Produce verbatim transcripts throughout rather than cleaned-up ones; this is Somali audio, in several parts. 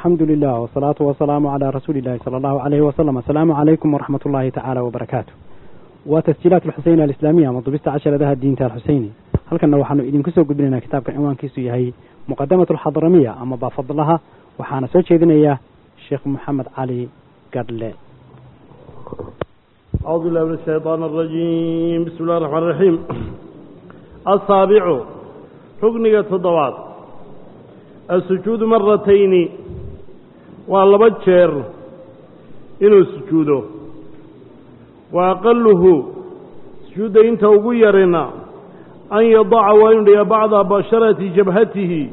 الحمد لله والصلاة والسلام على رسول الله صلى الله عليه وسلم. السلام عليكم ورحمة الله تعالى وبركاته. وتسجيلات الحسين الإسلامية مضبست عشر ذا الدين الحسيني. هل كنا وحن إذن كسو قبلنا كتاب عنوان كيسو هي مقدمة الحضرمية أما بفضلها وحنا سوتش إذن إياه الشيخ محمد علي قرلي. أعوذ بالله من الشيطان الرجيم. بسم الله الرحمن الرحيم. السابع حقنية الضوات السجود مرتين والله بجر إنه السجود وأقله سجود إنت وغيرنا أن يضع وينري بعض بشرة جبهته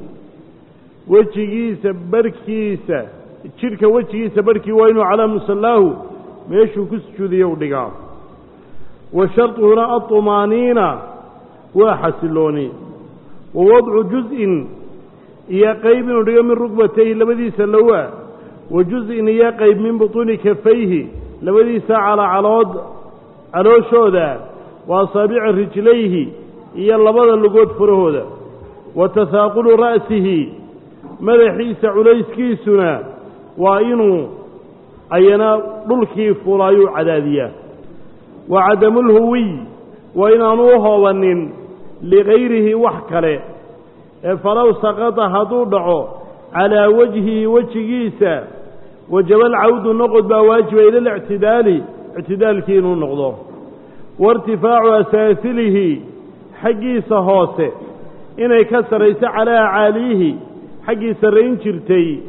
وجهيس بركيس الشركة وجهيس بركي وينه على مسلاه ميشو كسجود يودقا. والشرط هنا الطمانينة وحسلوني ووضع جزء إيا قيب من ركبتيه لبدي سلوا وجزء إيا قيب من بطون كفيه لبدي على علود على شوذا وأصابع رجليه إيا اللبض اللقود فرهوذا وتثاقل رأسه ملحيس عليس كيسنا وإنه أينا ضلكي فلايو عدادية وعدم الهوي وإن أنوه ونن لغيره وحكله فلو سقط هضوضعه على وجهه وجهيسا وجب العود النقض بواجب إلى الاعتدال اعتدال كينو النقضه وارتفاع أساسله حقيس هوسه إن يكسر على عاليه حقي سرين شرتي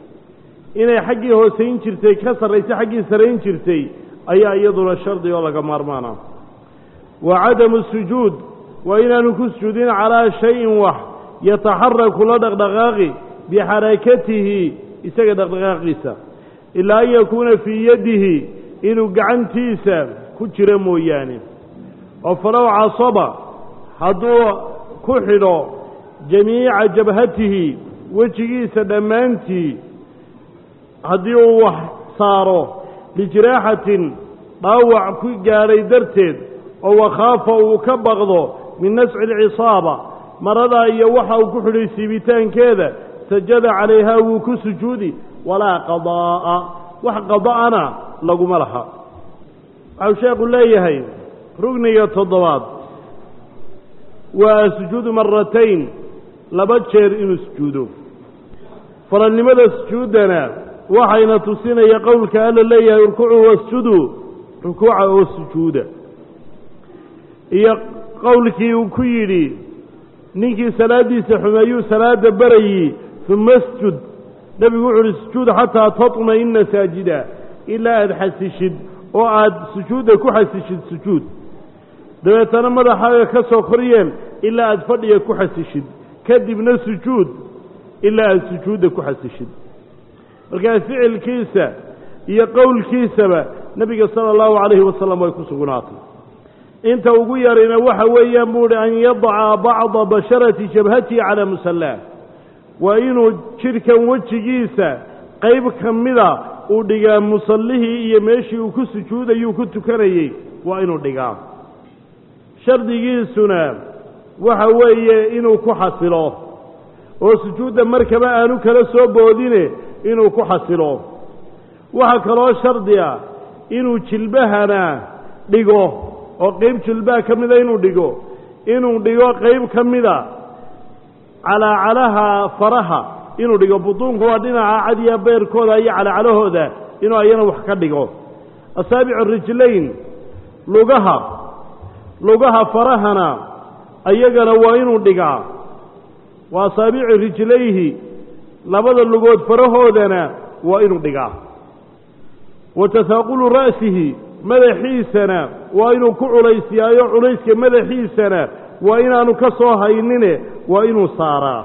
إن حقي هوسين شرتي كسر حقي سرين شرتي أي أيضا الشرط ولا كمارمانا. وعدم السجود وإن نكسجدين على شيء واحد يتحرك لدغدغاغي بحركته إساق دغدغاغيسا إلا أن يكون في يده إنه قعنتيسا كجر موياني. وفلو عصب هدو كحلو جميع جبهته وجهيسا دمانتي هدو صاروا لجراحة ضاوع كجاري درتد أو خاف وكبغضه من نسع العصابة مرضى يوحى وكحل سيبتان كذا سجد عليها وكسجودي ولا قضاء وحقضاءنا لقم لها أو شيء قل لي هاي رقنية الضواب وسجود مرتين لبتشير إنه سجوده فلنماذا سجودنا وحين تصين يقولك ألا لي يركعوا واسجدوا ركوعا والسجود قولك يكيري نيكي سلادي سحميو سلاد بري ثم اسجد نبي يقول السجود حتى تطمئن ساجدا إلا أد حسشد وأد سجودك حسشد سجود دويتنا ماذا حاجة كسوخريا إلا أد فضيك حسشد كذبنا السجود إلا أد سجودك حسشد وكان فعل كيسة هي قول كيسة نبي صلى الله عليه وسلم ويكسو قناطي انت وغيرنا waxa weeyaan buu an yad'a ba'd basharati jabhati ala musalla wa inuu jirkan wajigiisa qayb kamida uu dhigaa musallihi iyo meeshii uu ku sujuudayo ku tukanayay waa inuu dhigaa shardigiisuna waxa weeye inuu ku xasilo oo sujuuda markaba aanu kala soo boodine inuu ku xasilo waxa kale shardiya inuu jilbahana dhigo oo qayb jilbaa kamida inuu dhigo inuu dhigo qayb kamida ala alaha faraha inuu dhigo buduunka waa dhinaca cadiya beerkooda iyo ala alahooda inuu ayana wax ka dhigo asaabi'u rijlayn lugaha lugaha farahana ayagana waa inuu dhigaa waa asaabi'u rijlayhi labada lugood farahoodana waa inuu dhigaa wa tathaqulu ra'sihi madaxiisana waa inuu ku culaysiyaayo culayska madaxiisana waa inaanu ka soo haynine waa inuu saaraa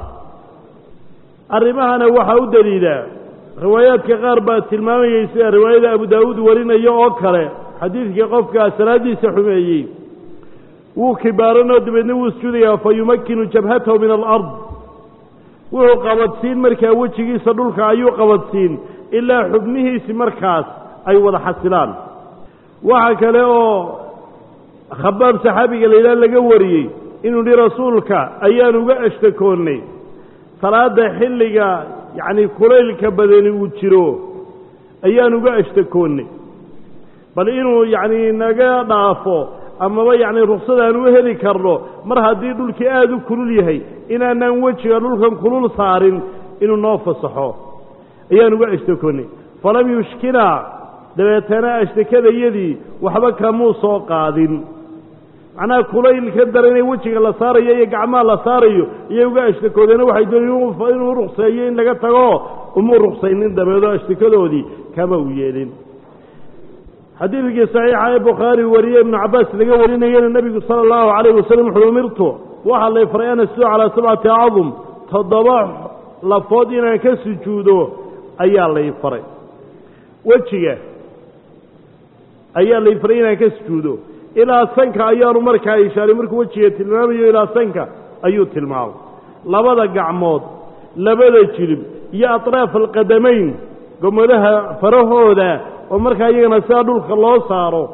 arrimahana waxa u daliila riwaayaadka qaar baa tilmaamayay sida riwaayada Abu Daawud warinayo oo kale xadiidkii qofka salaadiisa xumeeyay wuu kibaarano dibadna wuu sujuudayaa fa yumakkinu jabhatahu min al-ard wuxuu qabadsiin markaa wajigiisa dhulka ayuu qabadsiin ilaa xubnihiisi markaas ay wada xasilaan waxa kale oo khabaab saxaabiga leeyahay laga wariyay inuu rasuulka ayaan uga ashtakoonay salaada xilliga yacni kulaylka badani uu jiro ayaan uga ashtakoonnay bal inuu yacni naga dhaafo amaba yacni ruksad aan u heli karno mar haddii dhulkii aada u kulul yahay inaanaan wejiga dhulkan kulul saarin inuu noo fasaxo ayaan uga ashtakoonnay falam yushkilaa dabeetana ashtakadayadii waxba kamuu soo qaadin macnaha kulaylka daran ee wejiga la saarayo iyo gacmaha la saarayo iyay uga ashtakoodeena waxay doonayeen inuu rukseeyo in laga tago umuu ruksaynin dabeedoo ashtakadoodii kama u yeelin xadiidkii saxiixa ee bukhaari wariyey ibnu cabbaas laga warinayana nebigu sala allahu calayhi wasalam wuxuu umirtu waxaa lay faray an asjuda calaa sabcati acdum toddoba lafood inaan ka sujuudo ayaa lay faray wejiga ayaa lay faray inaan ka sujuudo ilaa sanka ayaanu markaa ishaaray markuu wejiga tilmaamayo ilaa sanka ayuu tilmaamay labada gacmood labada jilib iyo atraaf alqadamayn gomadaha farahooda oo markaa iyagana sidaa dhulka loo saaro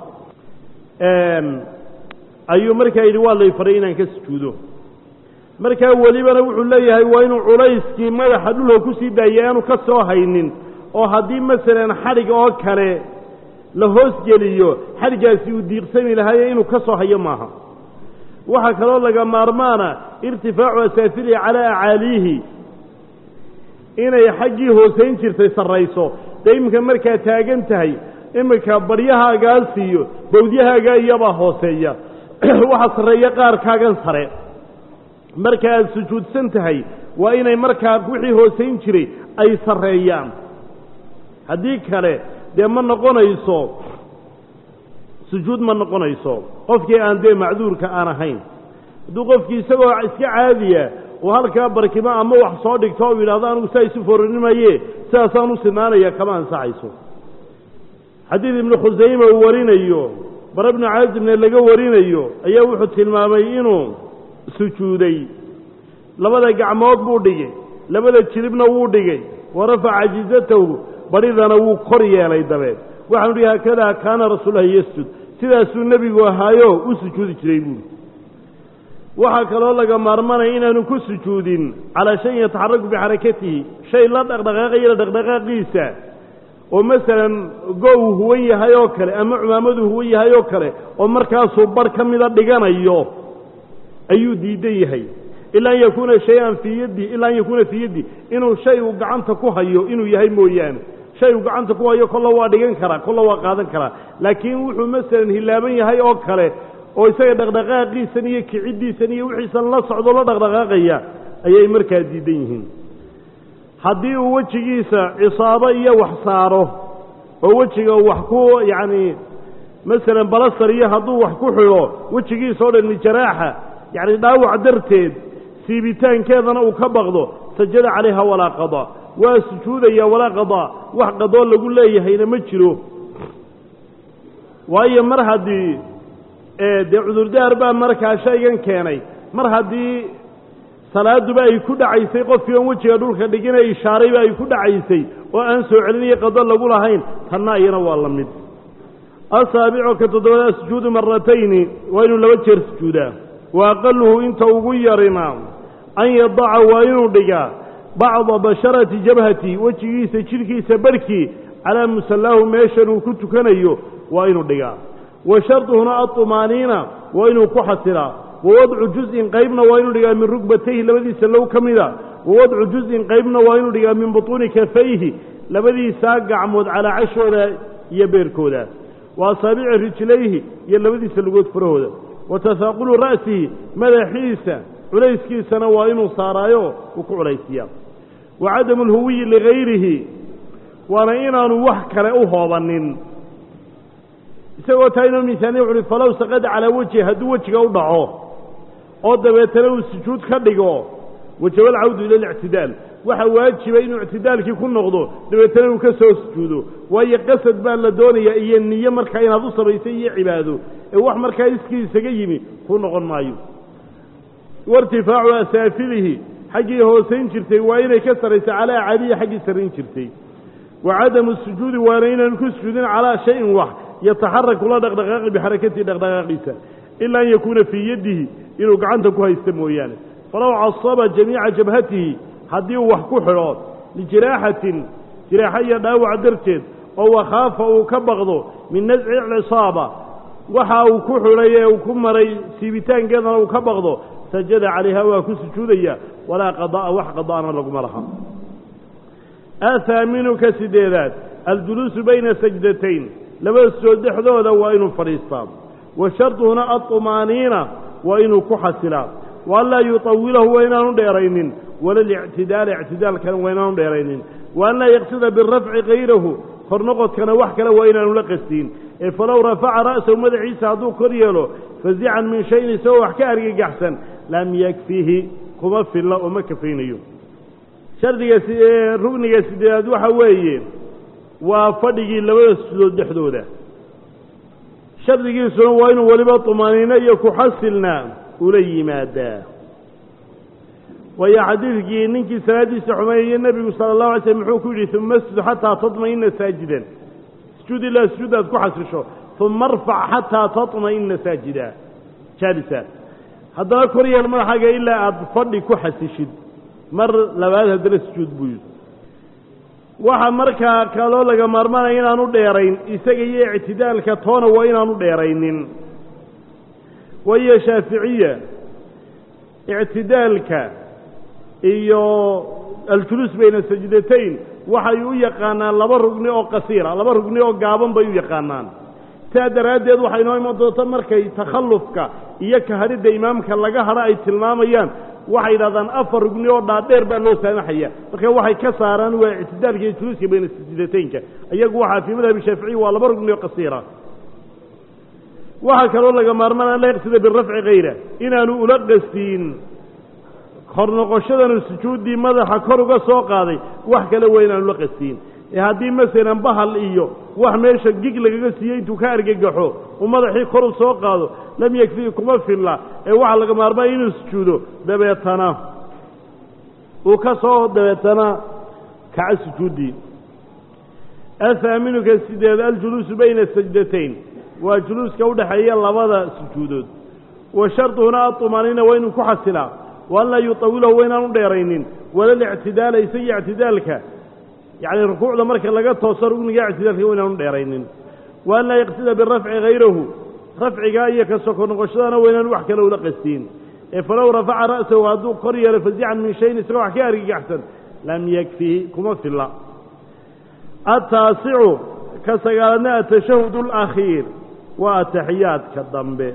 ayuu markaa yidhi waa lay faray inaan ka sujuudo markaa welibana wuxuu leeyahay waa inuu culayskii madaxa dhulka kusii daayay aanu ka soo haynin oo haddii masalan xadhig oo kale la hoos geliyo xadhiggaasi uu diiqsami lahaye inuu ka soo hayo maaha waxaa kaloo laga maarmaana irtifaacu asaafirihi calaa acaaliihi inay xaggii hoosayn jirtay sarrayso dee iminka markaa taagan tahay iminka baryahaagaas iyo bawdyahaagaa iyabaa hooseeya waxaa sarreeya qaarkaagan sare marka aad sujuudsan tahay waa inay markaa wixii hoosayn jiray ay sarreeyaan haddii kale dee ma noqonayso sujuud ma noqonayso qofkii aan dee macduurka aan ahayn hadduu qofkii isagoo iska caadiya oo halkaa barkimo ama wax soo dhigto o yidhahdo anigu saa isu foronimaye sidaasaan u sinaanaya kama ansaxayso xadiid ibnu khusayma uu warinayo bara bnu caazibne laga warinayo ayaa wuxuu tilmaamay inuu sujuuday labada gacmood buu dhigay labada jilibna wuu dhigay wa rafaca jizatahu baridana wuu kor yeelay dabeed waxaanu idhi haakadaa kaana rasuulullahi yasjud sidaasuu nebigu ahaayo u sujuudi jiray buuri waxaa kaloo laga maarmanaya inaanu ku sujuudin calaa shayin yataxaraku bixarakatihi shay la dhaqdhaqaaqaya dhaqdhaqaaqiisa oo masalan go-u huwan yahay oo kale ama cumaamadu huwan yahay oo kale oo markaasuu bar ka mida dhiganayo ayuu diidan yahay ilaa an yakuuna shay-an fii yaddi ilaa an yakuuna fii yaddi inuu shay uu gacanta ku hayo inuu yahay mooyaane shay uu gacanta ku hayo kolla waa dhigan karaa kolla waa qaadan karaa laakiin wuxuu masalan hilaaban yahay oo kale oo isaga dhaqdhaqaaqiisan iyo kiciddiisan iyo wixiisan la socdo la dhaqdhaqaaqaya ayay markaa diidan yihiin haddii uu wejigiisa cisaabo iyo wax saaro oo wejiga wax ku yacni masalan balasar iyo hadduu wax ku xidho wejigiisa oo dhan jaraaxa yacni dhaawac darteed siibitaankeedana uu ka baqdo sajada calayha walaa qadaa waa sujuudaya walaa qadaa wax qadoo lagu leeyahayna ma jiro waayo mar haddii dee cudurdaar baa markaa shaygan keenay mar haddii salaaduba ay ku dhacaysay qofkii oon wejiga dhulka dhigina ishaarayba ay ku dhacaysay oo aan soo celinayo qado lagu lahayn tanna iyana waa la mid asaabico ka toddobadaa sujuudu maratayni waa inuu laba jeer sujuudaa wa aqaluhu inta ugu yarina an yadaca waa inuu dhigaa bacda basharati jabhati wejigiisa jidhkiisa barhkii calaa musallaahu meeshan uu ku tukanayo waa inuu dhigaa wa sharduhuna aطumaaniina waa inuu ku xasilaa wa wadcu juz-in qaybna waa inuu dhigaa min rugbatayhi labadiisa low ka mida wa wadcu juz-in qaybna waa inuu dhigaa min butuuni kafayhi labadiisaa gacmood calaa cashooda iyo beerkooda wa asaabici rijlayhi iyo labadiisa lugood farahooda wa tasaaqulu ra'sihi madaxiisa culayskiisana waa inuu saaraayo uu ku culaysiyaa wa cadamu alhuwiyi ligayrihi waana inaanu wax kale u hoobanin isagoo taa inuu miisaaniya wuxu uhi falow saqada calaa wejhi hadduu wejiga u dhaco oo dabeetana uu sujuud ka dhigo wajaba alcawdu ila alictidaal waxa waajiba inuu ictidaalkii ku noqdo dabeetana uu ka soo sujuudo waayo qasad baa la doonayaa iyo niyo markaa inaad u samaysay iyo cibaado ee wax markaa iskii isaga yimi ku noqon maayo wairtifaacu asaafilihi xaggii hoosayn jirtay waa inay ka saraysa calaa cadiya xaggii sarrayn jirtay wa cadamu sujuudi waana inaanu ku sujuudin calaa shayin wax yataxaraku la dhaqdhaqaaqi bixarakatihi dhaqdhaqaaqiisa ilaa an yakuuna fii yaddihi inuu gacanta ku haysta mooyaane falow casaba jamiica jabhatihi haddii uu wax ku xidho lijiraaxatin jiraaxa iyo dhaawac darteed oo wakhaafa uu ka baqdo min nasci alcisaaba waxa uu ku xidhay ee uu ku maray siibitaankeedana uu ka baqdo sajada calayha waa ku sujuudaya walaa qadaa'a wax qadaa'ana laguma laha ahaaminu ka sideedaad aljuluusu bayna sajdatayn labada sujood dhexdooda waa inuu fadhiistaa wa sharduhuna aطumaaniina waa inuu ku xasilaa wa an laa yutawilahu waa inaanu dheeraynin wala lictidaala ictidaalkana waa inaanu dheeraynin wa an laa yaqsida birafci kayrahu kor noqodkana wax kale waa inaanu la qastiin ee falow rafaca ra'sahu madaxiisa hadduu kor yeelo fazican min shayin isagoo wax ka argagaxsan lam yakfihi kuma filla oo ma kafaynayo shardiga rugniga sideedaad waxa weeye waa fadhigii labada sujuudood dhexdooda shardigiisuna waa inuu weliba tumaaniino iyo ku-xasilna ula yimaadaa waayo xadiidkii ninkii salaaddiisa xumeeyey nebigu sala allahu alay slm muxuu ku yidhi uma asjud xataa tatma'ina saajidan sujuud ilaa sujuudaad ku xasisho uma arfac xataa tatma'ina saajida jaalisa haddana kor yeel madaxaaga ilaa aada fadhi ku xasishid mar labaad haddana sujuud buu yidhi waxa markaa kaloo laga maarmanaya inaanu dheerayn isaga iyo ictidaalka toona waa inaanu dheeraynin waayo shaaficiya ictidaalka iyo aljuluus bayna sajdatayn waxay u yaqaanaan laba rugni oo qasiira laba rugni oo gaaban bay u yaqaanaan taa daraaddeed waxay noo iman doonta markay takhallufka iyo kahadhidda imaamka laga hadho ay tilmaamayaan waxay yidhahdaan afar rugni oo dhaadheer baa loo saamaxaya marka waxay ka saaraan waa ictidaalka iyo juluuska bayna sajdataynka iyagu waxaa fii madhabi shaaficiyi waa laba rugni oo qasiira waxaa kaloo laga maarmaan an la yaqsida birafci kayra inaanu ula qastiin kor noqoshadanu sujuuddii madaxa kor uga soo qaaday wax kale waa inaanu la qastiin ee haddii masalan bahal iyo wax meesha gig lagaga siiyey intuu ka argagaxo uu madaxii kor u soo qaado lam yakfii kuma filla ee waxaa laga maarmaya inuu sujuudo dabeetana uu ka soo dabeetana kaca sujuuddii ahaaminu ka sideed aljuluusu bayna sajdatayn waa juluuska udhaxeeya labada sujuudood wa sharduhuna aطumaaniina waa inuu ku xasilaa wa an laa yutawilahu waa inaanu dheeraynin wala lictidaala isaga ictidaalka yacni rukuucda marka laga tooso rugniga ictidaalka waa inaanu dheeraynin wa an laa yaqsida birafci hayrahu rafcigaa iyo ka soko noqoshadana waa inaanu wax kale ula qastiin ee falow rafaca ra'sahu hadduu kor yeelo fazican min shayin isagoo wax ka argagaxsan lam yakfihi kuma filla ataasicu ka sagaaladna atashahud alakhiir waa ataxiyaadka dambe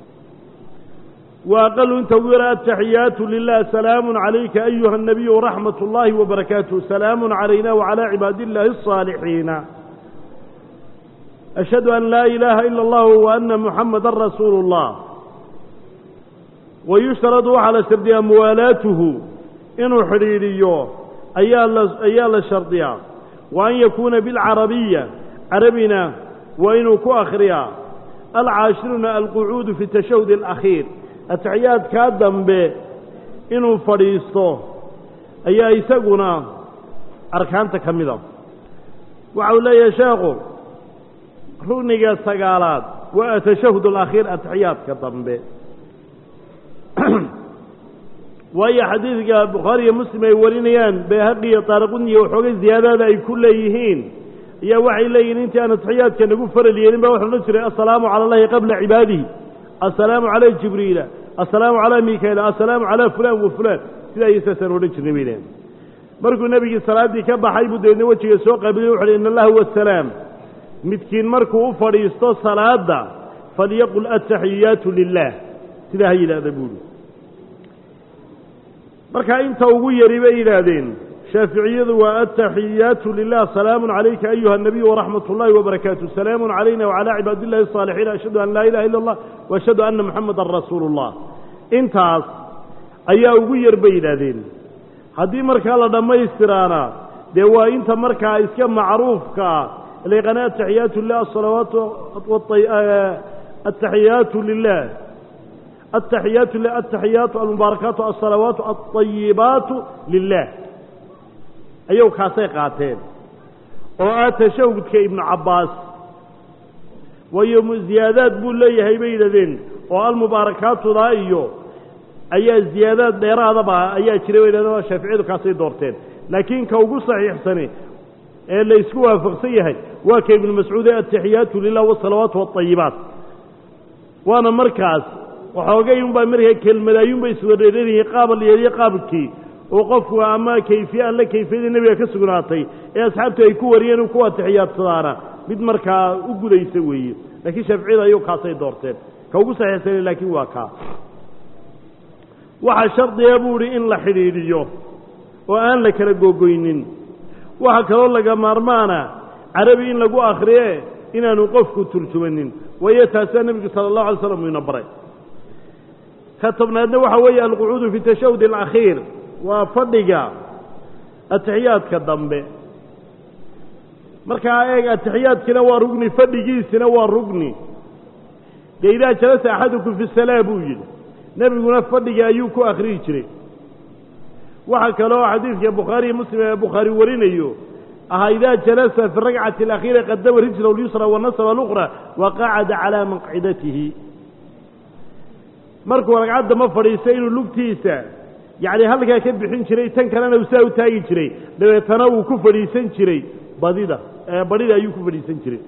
wa aqalu inta ugu yara ataxiyaatu lilah salaamu calayka ayuha الnabiyu raxmat اllahi wabarakaatuh salaamu calayna wacalى cibaadi illahi الصaalixiina ashhadu an laa ilaaha ila اllah waana muxamada rasuulu اllah wayushtaradu waxaa la shardiyaa muwaalaatuhu inuu xidhiidhiyo ayaa la ayaa la shardiyaa wa an yakuuna bilcarabiya carabina waa inuu ku akhriyaa alcaashiruna alqucuudu fi tashahud alakhiir ataxiyaadkaa dambe inuu fadhiisto ayaa isaguna arkaanta ka mida waxa uu leeyahay sheekhu rugniga sagaalaad waa atashahud alakhiir ataxiyaadka dambe waayo xadiidka bukhaari iyo muslim ay warinayaan bayhaqi iyo taariquni iyo waxoogay ziyaadada ay ku leeyihiin ayaa waxay leeyihin intii aan ataxiyaadka nagu faral yeelin ba waxaa odhan jiray assalaamu cala allahi qabla cibaadihi assalaamu calaa jibriila assalaamu calaa mikaila assalaamu calaa fulaan wa fulaan sidaa iyo saasaan odhan jirnay bay leeyihin markuu nebigii salaaddii ka baxay buu dabeedna wejiga soo qaabiliy wuxu uhi in allaha huwa asalaam midkiin markuu u fadhiisto salaadda falyaqul ataxiyaatu lilah sidaa ha yidhaahda buuhi markaa inta ugu yari bay yidhaahdeen shaaficiyadu waa ataxiyaatu lilah salaamu calayka ayuha الnabiyu waraxmat اllahi wabarakaatu salaamu calayna wacalى cibaadi illahi الصaalixiin ashhadu an laa ilaha ila اllah waashhadu ana muxamada rasuulu اllah intaas ayaa ugu yar bay yidhaahdeen haddii markaa la dhammaystiraana dee waa inta markaa iska macruufkaa liqana ataxiyaatu lilah asalawaatu ataxiyaatu lilah ataxiyaatu ataxiyaatu almubaarakaatu alsalawaatu alطayibaatu lilah ayagu kaasay qaateen oo ah tashahudka ibnu cabbaas waayo ziyaadaad buu leeyahay bay yidhahdeen oo almubaarakaatudaa iyo ayaa ziyaadaad dheeraadaba ayaa jiray bay yidhahdeen oo shaaficiyadu kaasay doorteen laakiin ka ugu saxiixsani ee la isku waafaqsan yahay waa ka ibnu mascuud ee ataxiyaatu lilah wasalawaatu waطayibaat waana markaas waxoogay unbaa markaa kelmadaayunbay iswadheeranyihiin qaabal yeeliyo qaabkii oo qofku ama kayfiye alle kayfiyadii nebiga ka sugnaatay ee asxaabtu ay ku wariyeen u ku atixiyaadsadaana mid markaa u gudaysa weeye laakiin shaaficiyada ayuu kaasay doorteen ka ugu saxiixsanay laakiin waa kaa waxaa shardiga buu idhi in la xidhiidhiyo oo aan la kala googoynin waxaa kaloo laga maarmaana carabi in lagu akhriye inaanu qofku turjumanin waayo taasaa nebigu sala allahu alay slam uu ina baray ka tobnaadna waxa weeye alqucuudu fi tashahud alakhiir waa fadhiga atixiyaadka dambe markaa eeg atixiyaadkiina waa rugni fadhigiisina waa rugni dee idaa jalasa axadukum fi salaa buu yidhi nebiguna fadhiga ayuu ku akhriyi jiray waxaa kaloo xadiidka bukhaariiyo muslim ee bukhaari warinayo ahaa idaa jalasa fi rakcati alakhiira qadama rijlahu lyusra wanasaba alukhra wa qacada calaa maqcidatihi markuu ragcadda ma fadhiisto inuu lugtiisa yacni halkaa ka bixin jiray tan kalena uu saa u taagi jiray dabeetana uu ku fadhiisan jiray badida badhida ayuu ku fadhiisan jiray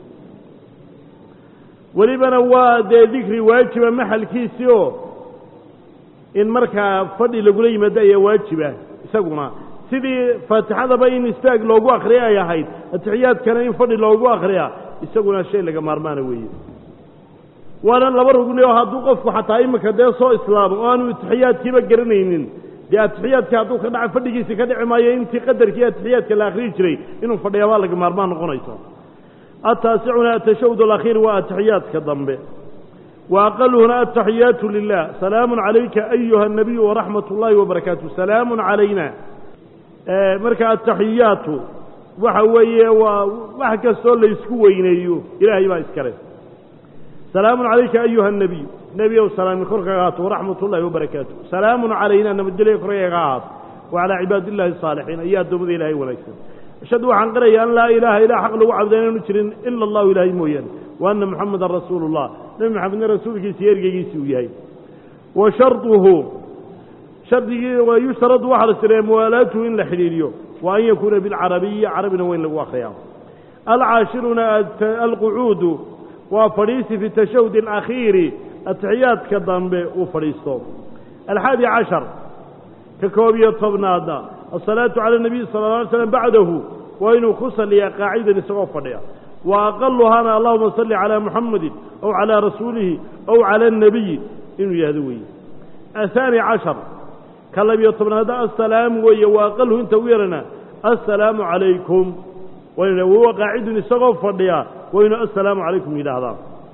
welibana waa dee dikri waajiba maxalkiisii oo in markaa fadhi lagula yimaado ayaa waajiba isaguna sidii faatixadaba in istaag loogu akriya ay ahayd atixiyaadkana in fadhi loogu akriya isaguna shay laga maarmaana weeye waana laba rugni oo hadduu qofku xataa iminka dee soo islaamo oo aanu atixiyaadkiiba garanaynin dee atixiyaadkii hadduu ka dhaca fadhigiisii ka dhici maayo intii qadarkii atixiyaadka la akhriyi jiray inuu fadhiyaabaa laga maarmaan noqonayso ataasicuna atashahud alakhiir waa atixiyaadka dambe wa aqaluhuna ataxiyaatu lilah salaamu calayka ayuha الnabiyu waraxmat اllahi wabarakaatu salaamu calayna marka ataxiyaatu waxa weeye waa wax kastoo la isku weyneeyo ilaahay baa iskale salaamu calayka ayuha الnabiy nebiyow salaami korkaaga haato waraxmat ullahi wabarakaatu salaamu calayna nabadgelyo korkaaga haato wacalaa cibaadi illahi الsaalixiin iyo addoommada ilaahay wanaagsan ashhadu waxaan qiraya an laa ilaaha ilaa xaq lagu cabda inaanu jirin ila allahu ilaahay mooyaane wa anna muxamadan rasuulu اllah nebi maxamedna rasuulkiisa iyo ergeygiisii uu yahay wa sharduhu shardigii waa yushtaradu waxaa la siraya muwaalaatuhu in la xidhiidhiyo wa an yakuuna bilcarabiyi carabina waa in lagu akhriyaa alcaashiruna alqucuudu waa fadhiisi fi tashahud alakhiiri atixiyaadka dambe uu fadhiisto alxaadi cashar ka koob iyo tobnaadna asalaatu cala اnabiy sala اla alay slam bacdahu waa inuu ku saliyaa qaacidan isagoo fadhiya wa aqaluhana allahuma salli calaa muxamadi aw calaa rasuulihi aw cala الnabiyi inuu yihahdo weeye ahaani cashar ka labiyo tobnaadna assalaamu weeye wa aqaluhu inta u yarana assalaamu calaykum wayna wahuwa qaacidun isagoo fadhiya waynu assalaamu calaykum yidhaahdaa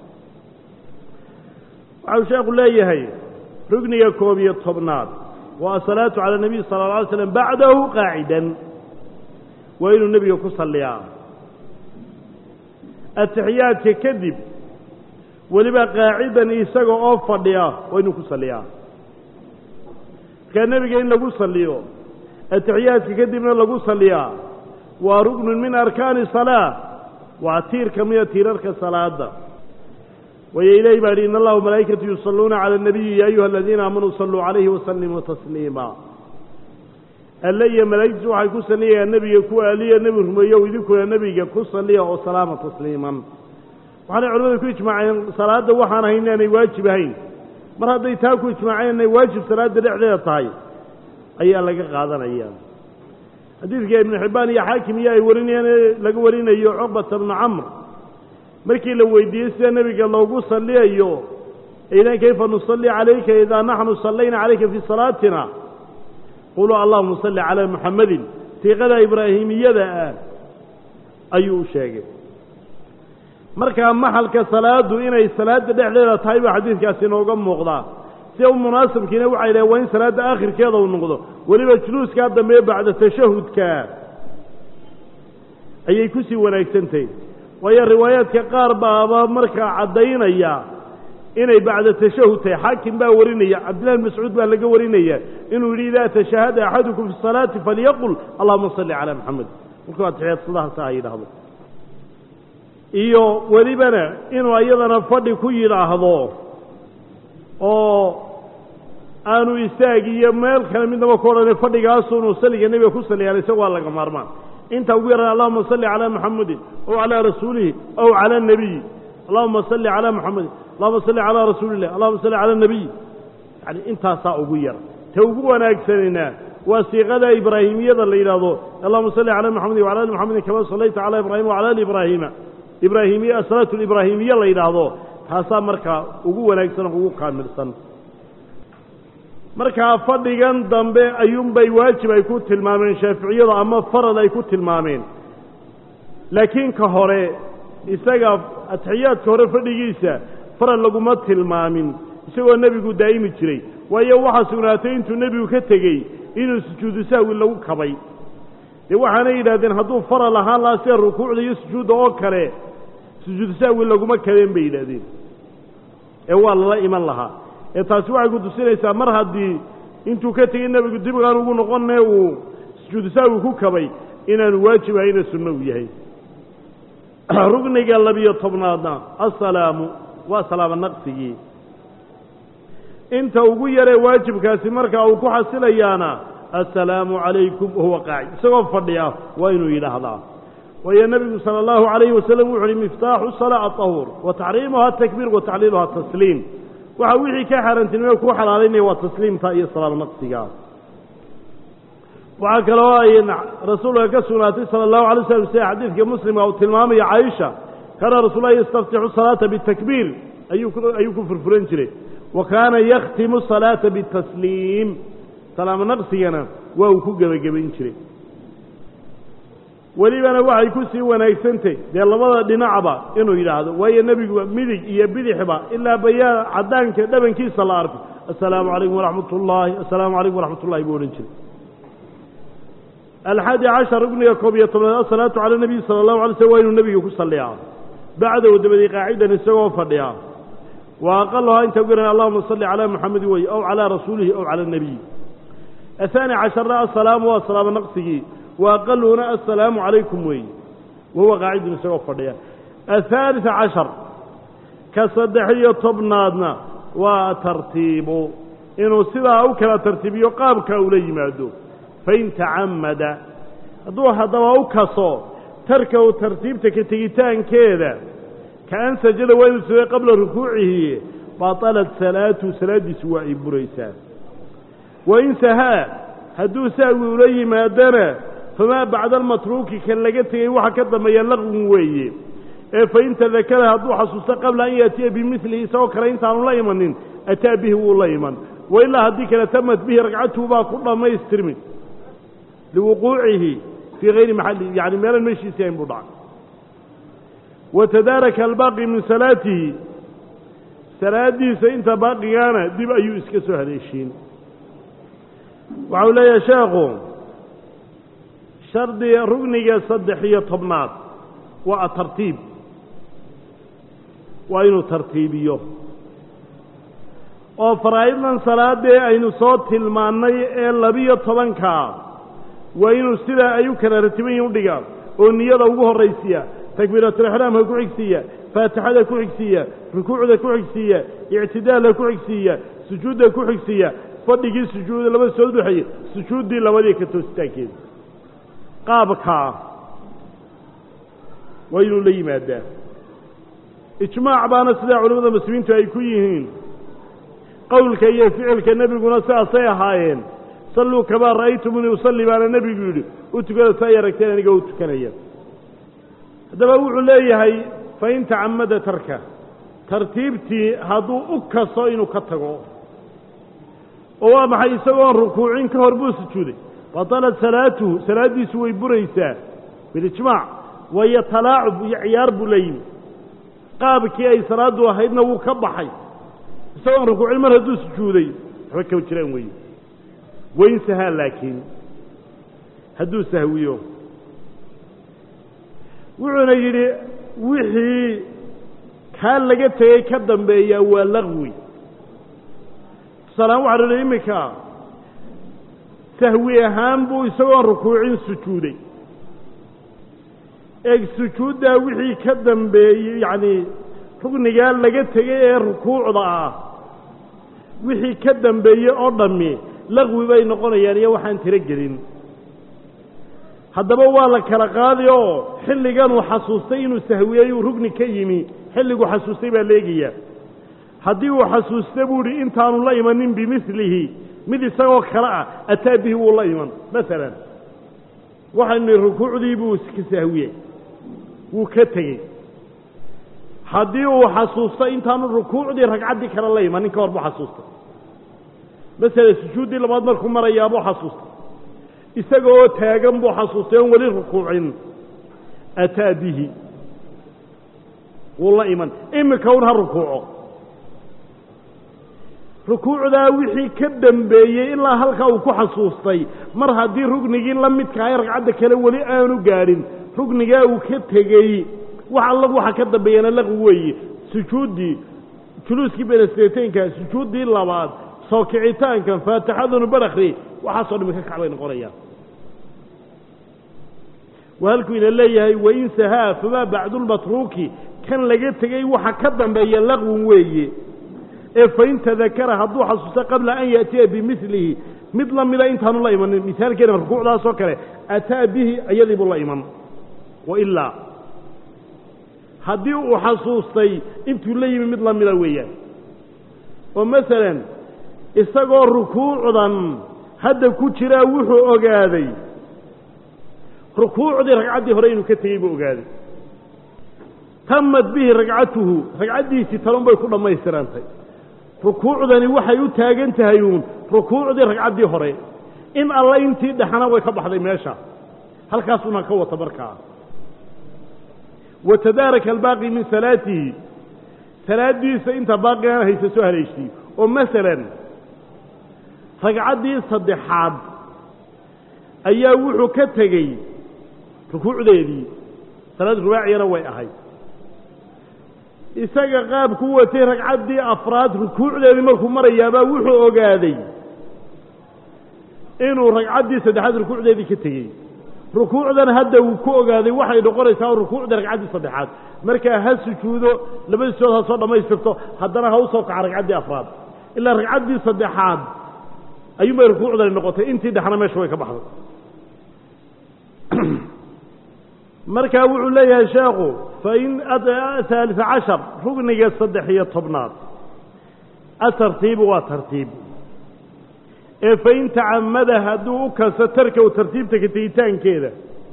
waxau sheekhu leeyahay rugniga koob iyo tobnaad waa asalaatu cala nabiy sala alla alay slam bacdahu qaacidan waa inuu nebiga ku salliyaa atixiyaadka kadib weliba qaacidan isaga oo fadhiya waa inuu ku salliyaa markaa nebiga in lagu salliyo atixiyaadka kadibna lagu salliyaa waa ruknun min arkaani salaa waa tiir ka mida tiirarka salaada wayo ilahi baa yidhi in allaha malaa'ikatu yusalluuna cala الnabiyi ya ayuha aladiina aamanuu saluu calayhi wasalimuu tasliima alle iyo malaa'igtu waxay ku salliyayaan nebiga kuwa aliya nebi rumeeyow idinkuna nebiga ku salliya oo salaama tasliiman waxaanay culamadu ku ijmaaceen salaadda waxaan ahayn inaanay waajib ahayn mar hadday taa ku ijmaaceen inay waajib salaadda dhexdeeda tahay ayaa laga qaadanaya xadiidka ibnu xibbaan iyo xaakim iyo ay warinayaan laga warinayo cuqbata bnu camr markii la weydiiyey sida nebiga loogu salliyayo idan kayfa nusalli calayka idaa naxnu sallayna calayka fii salaatina quluu allahuma salli calaa muxammadin siiqada ibraahimiyada ah ayuu u sheegay markaa maxalka salaadu inay salaadda dhexdeeda tahay baa xadiidkaasi inooga muuqdaa sida u munaasabkiina waxay dhahen waa in salaadda aakhirkeeda uu noqdo weliba juluuskaa dambe bacda tashahudka ayay ku sii wanaagsantahay waayo riwaayaadka qaar baaba markaa caddaynaya inay bacda tashahud tahay xaakim baa warinaya cabdillahi bn mascuud baa laga warinaya inuu yidhi idaa tashahada axadukum fi salaati falyaqul allahuma salli calaa maxamed markuu atixiyaadsadahaasa ha yidhaahdo iyo welibana inuu iyadana fadhi ku yidhaahdo oo aanu istaagiyo meel kale midnaba ku odhanay fadhigaasuunu salliga nebiga ku salliyaana isaga waa laga maarmaan inta ugu yaran allahuma salli calaa muxamedin ow calaa rasuulihi ow cala anabiyi allahuma salli calaa muxamedin allahuma salli calaa rasuuliillah allahuma salli cala anabiy yani intaasaa ugu yar ta ugu wanaagsanina waa siiqada ibraahimiyada la yidhaahdo allahuma salli calaa muxamedin wacala ali muxamedin kama sallayta calaa ibraahima wacala ali ibraahiima ibraahimiya asalaatu libraahimiya la yidhaahdo taasaa markaa ugu wanaagsan oo ugu kaamilsan markaa fadhigan dambe ayuunbay waajib ay ku tilmaameen shaaficiyadu ama farad ay ku tilmaameen laakiin ka hore isaga atixiyaadka hore fadhigiisa farad laguma tilmaamin isagoo nebigu daa'imi jiray waayo waxaa sugnaatay intuu nebigu ka tegey inuu sujuudu sahwi lagu kabay dee waxaanay yidhahdeen hadduu farad ahaan lahaa sida rukuucda iyo sujuudda oo kale sujuudu sahwi laguma kabeen bay yidhahdeen ee waa lala iman lahaa ee taasi waxay ku tusinaysaa mar haddii intuu ka tegey nebigu dibgaan ugu noqonne uu sujuudu sahwi ku kabay inaanu waajib ahayna sunno u yahay rugniga labiyo tobnaadna assalaamu waa salaamo naqsigii inta ugu yaree waajibkaasi markaa uu ku xasilayaana assalaamu calaykum wahuwa qaacid isagoo fadhiya waa inuu yidhaahdaa waayo nebigu sala allahu calayhi wasalam wuxu uhi miftaaxu salaa aطahuur wa taxriimuha atakbiir wa tacliiluha tasliim waxa wixii ka xaaraantinimada kuu xalaalaynaya waa tasliimta iyo salaamo naqsigaa waxaa kaloo ay rasuulka ka sugnaatay sala allahu alay slam sida xadiidka muslimka uu tilmaamaya caaisha kaana rasuulullahi yastaftixu salaata bitakbiir ayuu ayuu ku furfuran jiray wa kaana yakhtimu salaata bitasliim salaamo naqsigana waa uu ku gebagabayn jiray welibana waxay ku sii wanaagsantay dee labada dhinacba inuu yidhaahdo waayo nebigu midig iyo bidixba ilaa bayaan caddaanka dhabankiisa la arko assalaamu calaykum waraxmat ullaahi assalaamu calaykum waraxmat ullahi buu odhan jiray alxaadi cashar rugniga koob iyo tobnaad asalaatu cala nabiyi sala allahu alay slm waa inuu nebiga ku salliyaa bacdahu dabadii qaacidan isagoo fadhiya wa aqaluhaa inta ugu yaran allahuma salli calaa muxamedin wey ow calaa rasuulihi ow cala anabiy ahaani casharna assalaamu waa salaamo naqsigii wa aqaluhuna assalaamu calaykum weeye wahuwa qaacidun isagoo fadhiya athaalita cashar ka saddex iyo tobnaadna waa tartiibu inuu sidaa u kala tartiibiyo qaabka ula yimaado fain tacamada hadduu haddaba u kaso tarka u tartiibta ka tegitaankeeda kaan sajada waa inuu sugay qabla rukuucihi batalat salaatu salaaddiisu waa ay buraysaa wain sahaa hadduu sahwi ula yimaadana famaa bacda almatruuki kan laga tegey waxa ka dambeeya laqwin weeye ee fain tadakara hadduu xasuusto qabla an yaatiya bimilihi isagoo kale intaanu la imanin ataa bihi wuu la iman wailaa haddii kale tamat bihi ragcatuhu baa ku dhammaystirmi liwuquucihi fii hayri maxalli yani meelan meeshiisi ayn buu dhacay watadaaraka albaaqi min salaatihi salaaddiisa inta baaqigaana dib ayuu iska soo haleeshiin waxau leeyahay sheekhu shardiga rugniga saddex iyo tobnaad waa atartiib waa inuu tartiibiyo oo faraa'iddan salaadee aynu soo tilmaannay ee labiyo tobankaa waa inuu sidaa ay u kala ratiban yihin udhigaa oo niyada ugu horraysiya takbiiratulixraamka ku xigsiiya faatixada ku xigsiiya rukuucda ku xigsiiya ictidaalka ku xigsiiya sujuudda ku xigsiiya fadhigii sujuuda laba soo duxeeye sujuuddii labadii ka toositaankeeda qaabkaa waa inuu la yimaadaa ijmaac baana sidaa culimmada muslimiintu ay ku yihiin qowlka iyo ficilka nebiguna sidaasay ahaayeen salluu kamaa ra'aytumuni usalli baana nebigu yidhi u tukada sa ay aragteen aniga u tukanaya haddaba wuxuu leeyahay fain tacamada tarka tartiibtii hadduu u kaso inuu ka tago oo waa maxay isagoon rukuucin ka hor buu sujuuday batalat salaatuhu salaaddiisu way buraysaa bilijmaac waayo talaacub iyo ciyaar buu la yimi qaabkii ay salaaddu ahaydna wuu ka baxay isagoon rukuucin mar hadduu sujuuday waxba kama jiraan weeye wayn sahaa laakiin hadduu sahwiyo wuxuuna yidhi wixii kaa laga tegey ka dambeeyaa waa laqwi tusaalehaan waxaa la iminka sahwi ahaan buu isagoon rukuucin sujuuday eeg sujuuddaa wixii ka dambeeyey yacnii rugnigaa laga tegey ee rukuucda ah wixii ka dambeeyey oo dhammi laqwi bay noqonayaan iyo waxaan tiro gelin haddaba waa la kala qaadi oo xilligan uu xasuustay inuu sahwiyey uu rugni ka yimi xilligu xasuustay baa leegaya haddii uu xasuusta buu idhi intaanu la imanin bimilihi mid isagoo kale ah ataa bihi wuu la iman masalan waxaynu rukuucdii buu ka sahwiyey wuu ka tegey haddii uu xasuusta intaanu rukuucdii ragcaddii kale la imanin ka hor buu xasuustay masalan sujuuddii labaad markuu marayaabuu xasuustay isagoo taagan buu xasuustay oon weli rukuucin ataa bihi wuu la iman imika un ha rukuuco rukuucdaa wixii ka dambeeyey ilaa halkaa uu ku xasuustay mar haddii rugnigii la midka ay ragcadda kale weli aanu gaadhin rugnigaa uu ka tegey wax alla waxa ka dambeeyana laqwi weeye sujuuddii juluuskii benasteetaynka sujuuddii labaad soo kicitaankan faatixadunu barakri waxaasoo dhami ka kacbay noqonayaan waa halkuu ina leeyahay wain sahaa famaa bacdulmatruuki kan laga tegey waxa ka dambeeya laqwin weeye ee fain tadakara hadduu xasuusta qabla an yaatiya bimilihi mid la mida intaanu la imanin misaalkeena rukuucdaasoo kale ataa bihi iyadii buu la iman wailaa haddii uu xasuustay intuu la yimi mid la mida weeyaan oo masalan isagoo rukuucdan hadda ku jiraa wuxuu ogaaday rukuucdii ragcaddii hore inuu ka tegey buu ogaaday tamad bihi ragcatuhu ragcaddiisii talon bay ku dhammaystirantay rukuucdani waxay u taagan tahay uun rukuucdii ragcaddii hore in alla intii dhexana way ka baxday meesha halkaasuna ka wata markaa watadaaraka albaaqi min salaatihi salaaddiisa inta baaqiana haysa soo haleeshtii oo masalan ragcaddii saddexaad ayaa wuxuu ka tegey rukuucdeedii salaad rubaaciyana way ahayd isaga qaabku watay ragcaddii afraad rukuucdeedii markuu marayaabaa wuxuu ogaaday inuu ragcaddii saddexaad rukuucdeedii ka tegey rukuucdan hadda uu ku ogaaday waxay noqonaysaa rukuucda ragcaddii saddexaad markaa ha sujuudo labadii sujood ha soo dhammaystirto haddana ha u soo kaca ragcaddii afraad ilaa ragcaddii saddexaad ayuunbay rukuucdani noqotay intii dhexna meesha way ka baxday markaa wuxuu leeyahay sheekhu fain haalisa cashar rugniga saddex iyo tobnaad atartiibu waa tartiib ee fain tacamada hadduu u kaso tarkow tartiibta ka tegitaankeeda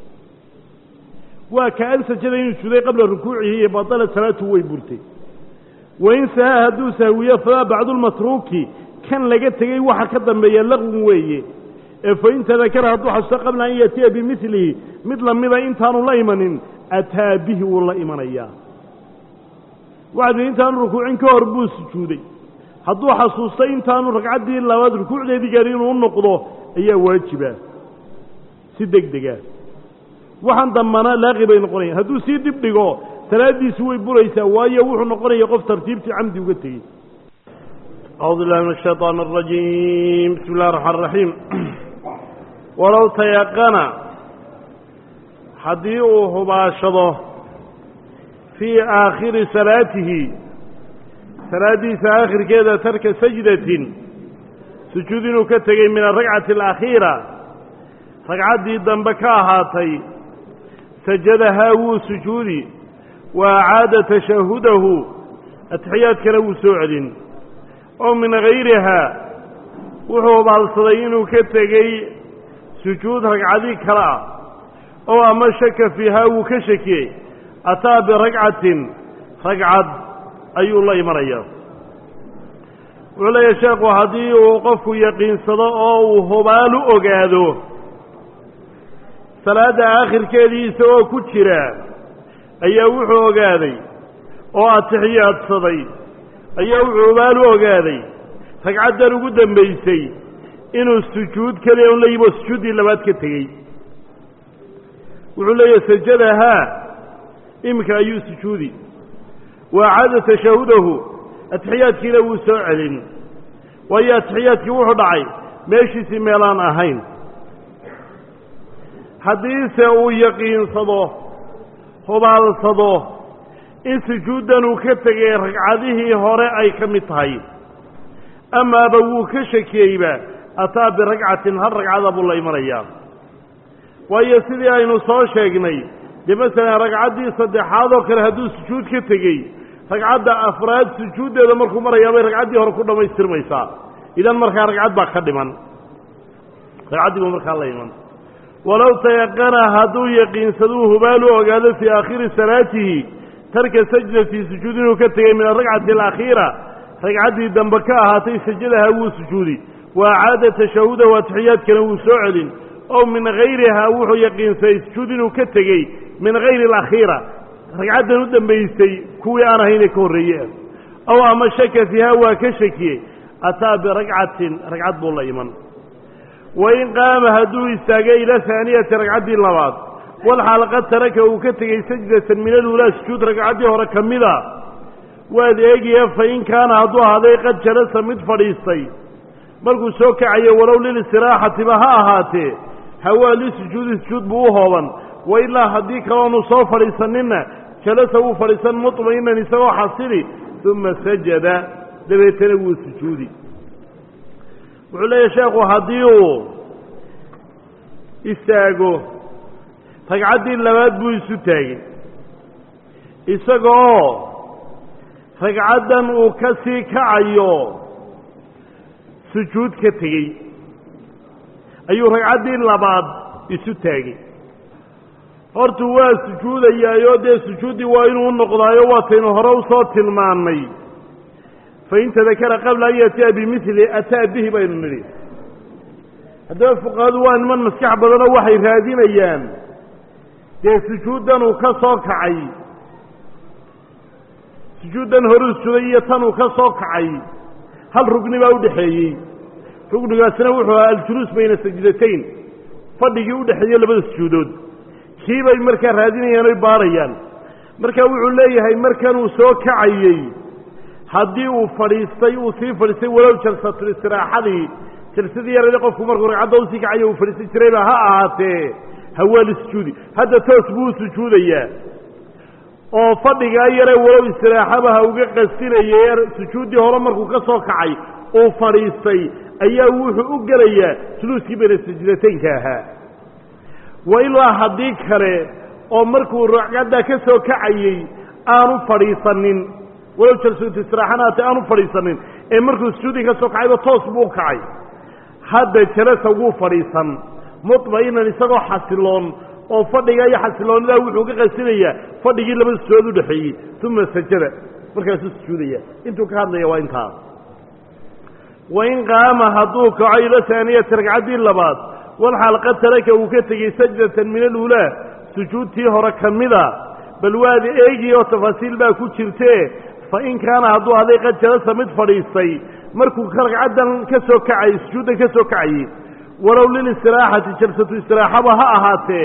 waa ka an sajada inuu suday qabla rukuucihi iyo batala salaatu way burtay wain sahaa hadduu sahwiyo famaa bacdulmatruuki kan laga tegey waxa ka dambeeya laqwin weeye ee fain tadakara hadduu xasuusto qabla an yaatiya bimilihi mid lamida intaanu la imanin ataa bihi wuu la imanayaa waxadii intaanu rukuucin ka hor buu sujuuday hadduu xasuustay intaanu ragcaddii labaad rukuucdeedii gaari inuu u noqdo ayaa waajiba si deg dega waxaan dambana laaqi bay noqonayaan hadduu sii dib dhigo salaaddiisi way buraysaa waayo wuxuu noqonaya qof tartiibtii camdi uga tegey أعوذ بالله من الشيطان الرجيم بسم الله الرحمن الرحيم ولو تيقن حديثه باشضه في آخر صلاته صلاة آخر كذا ترك سجدة سجود كتغي من الركعة الأخيرة ركعة دي دنبكاهاتي سجدها هو سجودي وأعاد تشهده التحيات كلو سعد أو من غيرها وهو بالصدين كتغي سجود ركعة كلا أو أما شك فيها وكشكي أتى بركعة ركعة أي الله مريض ولا يشاق هدي وقف يقين صداء وهبال أقاده صلاة آخر كذي سوى كتشرا أي وحو أقادي أو أتحيات صدي أي وحبال أقادي فقعدر قدام بيسي إنه السجود كذي ولا يبقى السجود إلا بعد كتغي ولا يسجدها إمك أي سجودي وعاد تشهده التحيات كلا وسعل وهي التحيات كوحو دعي ماشي سميلان أهين حديثة ويقين صدوه خبال صدوه إن سجودا وكتغي ركعته هراء أي كمتهي أما بوك شكيبا أتى برقعة هل رقعة أبو الله إمريا وهي سيدي أي نصوص شاقني دي مثلا رقعة دي صدحاض وكره هدو سجود كتغي رقعة أفراد سجود إذا مركو مريا رقعة دي هركونا ما يستر ميسا إذا مركا رقعة باقدما رقعة دي مركا الله إيمان ولو تيقن هدو يقين سدوه بالو وقال في آخر صلاته ترك سجدة في سجود وكتغي من الرقعة الأخيرة رقعة دنبكاء هاتي سجدها هو سجودي وعاد تشهد وتحيات كانوا سعل أو من غيرها وحو يقين سيسجود وكتغي من غير الأخيرة رقعة ندن بيستي كوي أنا هنا كوريا أو أما شك فيها وكشكي أتى برقعة رقعة بالله يمن وإن قام هدو استاقى إلى ثانية رقعة اللبات والحلقة تركه وكتغي سجدة من الأولى سجود رقعة وركملها وذيقيا فإن كان هدو هذا قد جلس مدفريستي markuu soo kacayo walow lilistiraahati ma ha ahaatee hawaa lisjuudi sujuud buu u hooban wa ilaa haddii kaloonu soo fadhiisaninna jalasa wuu fadhiisan mutma'inan isagoo xasili uma sajada dabeetana wuu sujuudi wuxuu leeyahay sheekhu haddii uu istaago ragcaddii labaad buu isu taagay isagoo ragcaddan uu ka sii kacayo sujuud ka tegey ayuu ragcaddii labaad isu taagay horta waa sujuudayaayoo dee sujuuddii waa inuu noqdaayo waataynu hore usoo tilmaannay fain tadakara qabla an yatiya bimili ataa bihi baynu nidhi haddaba fuqahadu waa niman maskax badanoo waxay raadinayaan dee sujuuddan uu ka soo kacay sujuuddan horuu suday iyo tan uu ka soo kacay hal rugni baa udhaxeeyey rugnigaasina wuxuu ahaa aljuluus bayna sajdatayn fadhigii udhaxeeyey labada sujuudood kii bay markaa raadinayaan oy baarayaan marka wuxuu leeyahay markanuu soo kacayey haddii uu fadhiistay uu sii fadhiistay walow jalsatul istiraaxadii jalsadii yaradii qofku markuu ragcadda usii kacayo uu fadhiisan jirayba ha ahaatee hawaali sujuudi hadda toos buu u sujuudayaa oo fadhigaa yaree walow istiraaxaba ha uga qastinayay sujuuddii hore markuu ka soo kacay uu fadhiistay ayaa wuxuu u gelayaa juluuskii bayna sajdataynka ahaa wa ilaa haddii kale oo markuu ragcaddaa ka soo kacayey aanu fadhiisanin walow jalsatu istiraaxana haatee aanu fadhiisanin ee markuu sujuuddii ka soo kacayba toos buu u kacay hadda jalasa wuu fadhiisan mutma'inan isagoo xasiloon oo fadhiga iyo xasiloonidaa wuxuu ka qasinayaa fadhigii laba sujuud u dhaxeeyey uma sajada markaasuu sujuudaya intuu ka hadlaya waa intaa wain qaama hadduu kaco ila haaniyati ragcaddii labaad walxaal qad taraka uu ka tegey sajdatan min aluulaa sujuudtii hore ka mida bal waad eegi oo tafaasiil baa ku jirtee fa in kaana hadduu aday qad jalasa mid fadhiistay markuu ragcaddan ka soo kacay sujuuddan ka soo kacayey walow lilistiraaxati jalsatu istiraaxaba ha ahaatee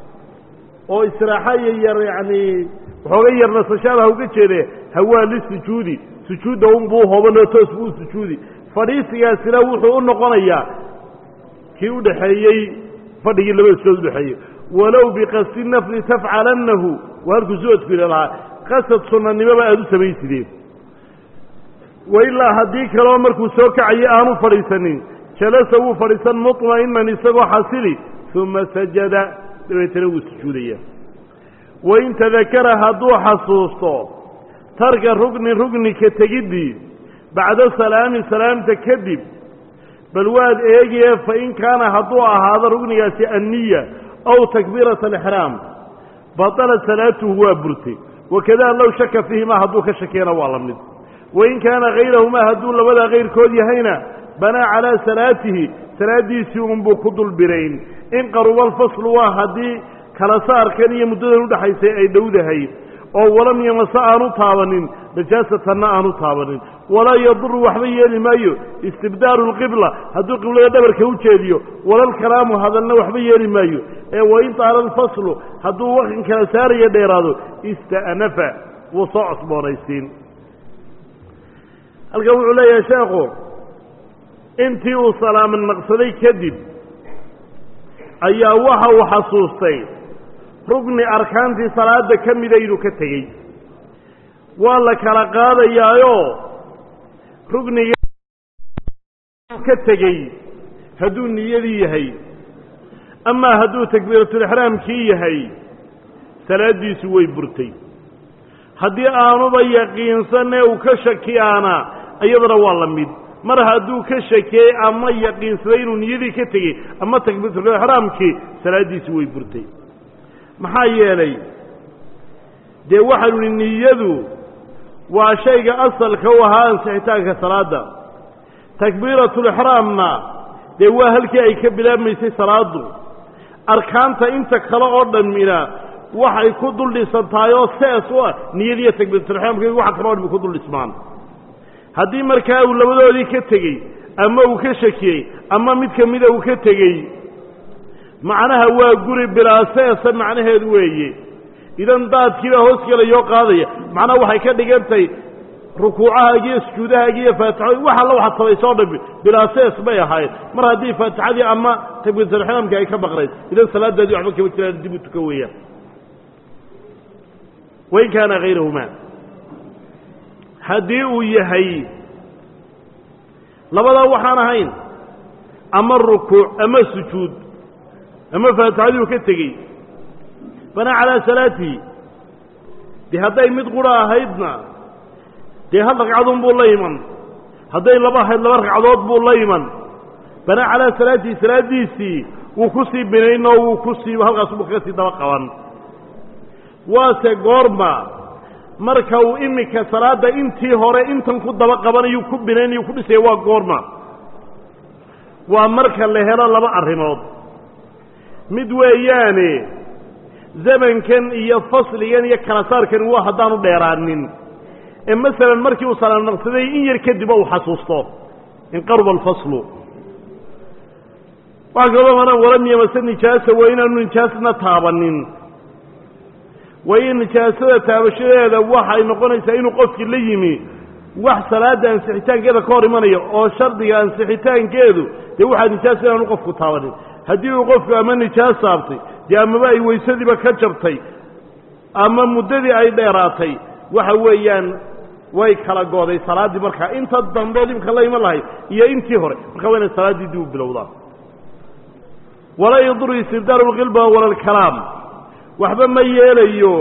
oo istiraaxa iyo yar yacni waxooga yar nasashaada ha uga jeede hawaa lisujuudi sujuudda unbuu hoobanoo toos buu u sujuudi fadhiisigaasina wuxuu u noqonayaa kii u dhaxeeyey fadhigii labada sujood udhaxeeyey walow biqasdi nafli tafcalannahu waa halkuu suwadku ila lahaa qasad sunnanimoba aada u samaysideen wa ilaa haddii kaleo markuu soo kacayay aanu fadhiisanin jalasa wuu fadhiisan mutma'inan isagoo xasili uma sajada dabeetana wuu sujuudaya wain tadakara hadduu xasuusto tarka rugni rugni ka tegiddii bacda salaami salaamta kadib bal waad eegaye fain kaana hadduu ahaado rugnigaasi anniya aw takbiirata alixraam batalat salaatuhu waa burtay wakadaa low shaka fiihimaa hadduu ka shakiyana waa la mid wain kaana hayrahumaa hadduu labadaa kayrkood yahayna banaa calaa salaatihi salaaddiisii unbuu ku dulbirayn in qaruba alfaslu waa haddii kala saarkan iyo muddadan udhaxaysay ay dhowdahay oo walam yamasa aanu taabanin najaasatanna aanu taabanin walaa yaduru waxba yeeli maayo istibdaaru lqibla hadduu qiblada dhabarka u jeediyo walalkalaamu hadalna waxba yeeli maayo ee wain taala alfaslu hadduu waqtin kala saaraya dheeraado ista'nafa wuu soo cosboonaysiin halkan wuxuu leeyahay sheekhu intii uu salaaman naqsaday kadib ayaa waxa uu xasuustay rugni arkaantii salaada ka mida inuu ka tegey waa la kala qaadayaayo rugniga ka tegey hadduu niyadii yahay amaa hadduu takbiiratulixraamkii yahay salaaddiisu way burtay haddii aanuba yaqiinsanee uu ka shakiyaana iyadana waa la mid mar hadduu ka shakiyey ama yaqiinsaday inuu niyadii ka tegey ama takbiiratulixraamkii salaaddiisu way burtay maxaa yeelay dee waxaanu ihi niyadu waa shayga asalka u ahaa ansixitaanka salaadda takbiiratulixraamna dee waa halkii ay ka bilaabmaysay salaaddu arkaanta inta kale oo dhanmina waxay ku dul dhisan tahay oo sees u ah niyadiiyo takbiiratulixraamka waxa kale o dhan ku dul dhismaan haddii markaa uu labadoodii ka tegey ama uu ka shakiyey ama mid ka mida uu ka tegey macnaha waa guri bilaa seesa macnaheedu weeye idan daadkiibaa hoos gelayoo qaadaya macnaha waxay ka dhigantahay rukuucahaagi iyo sujuudahaagi iyo faatixo wax alla waxaad samaysoo dhammi bilaa sees bay ahayd mar haddii faatixadii ama takbiiratulixraamkii ay ka baqnayd idan salaadaadii waxba kama jiraan dib u tukan weeyaan wain kaana hayrahumaa haddii uu yahay labadaa waxaan ahayn ama rukuuc ama sujuud ama faatixadii uu ka tegey banaa calaa salaatihi dee hadday mid qura ahaydna dee hal ragcadun buu la iman hadday laba ahayd laba ragcadood buu la iman banaa calaa salaatihi salaaddiisii wuu ku sii binaynoo wuu ku sii halkaasubuu kaga sii daba qaban waase goorma marka uu iminka salaadda intii hore intan ku daba qabanayu ku binaynayu ku dhisaya waa goorma waa marka la helo laba arrimood mid weeyaane zamankan iyo fasligan iyo kala saarkan waa haddaanu dheeraanin ee masalan markii uu salaam naqsaday in yar kadib uu xasuusto in qaruba alfaslu waxaa kaloo maran walam yamasa nijaasa waa inaanu nijaasna taabanin waayo nijaasada taabashadeeda waxay noqonaysaa inuu qofkii la yimi wax salaadda ansixitaankeeda ka hor imanaya oo shardiga ansixitaankeedu dee waxaa nijaasa inaanu qofku taabanin haddii uu qofku ama nijaas saabtay dee amaba ay waysadiiba ka jabtay ama muddadii ay dheeraatay waxa weeyaan way kala gooday salaaddii markaa inta dambe dhibka la iman lahayd iyo intii hore markaa waa inay salaaddii dib u bilowdaa walaa yaduru istibdaalu lqilba wala alkalaam waxba ma yeelayo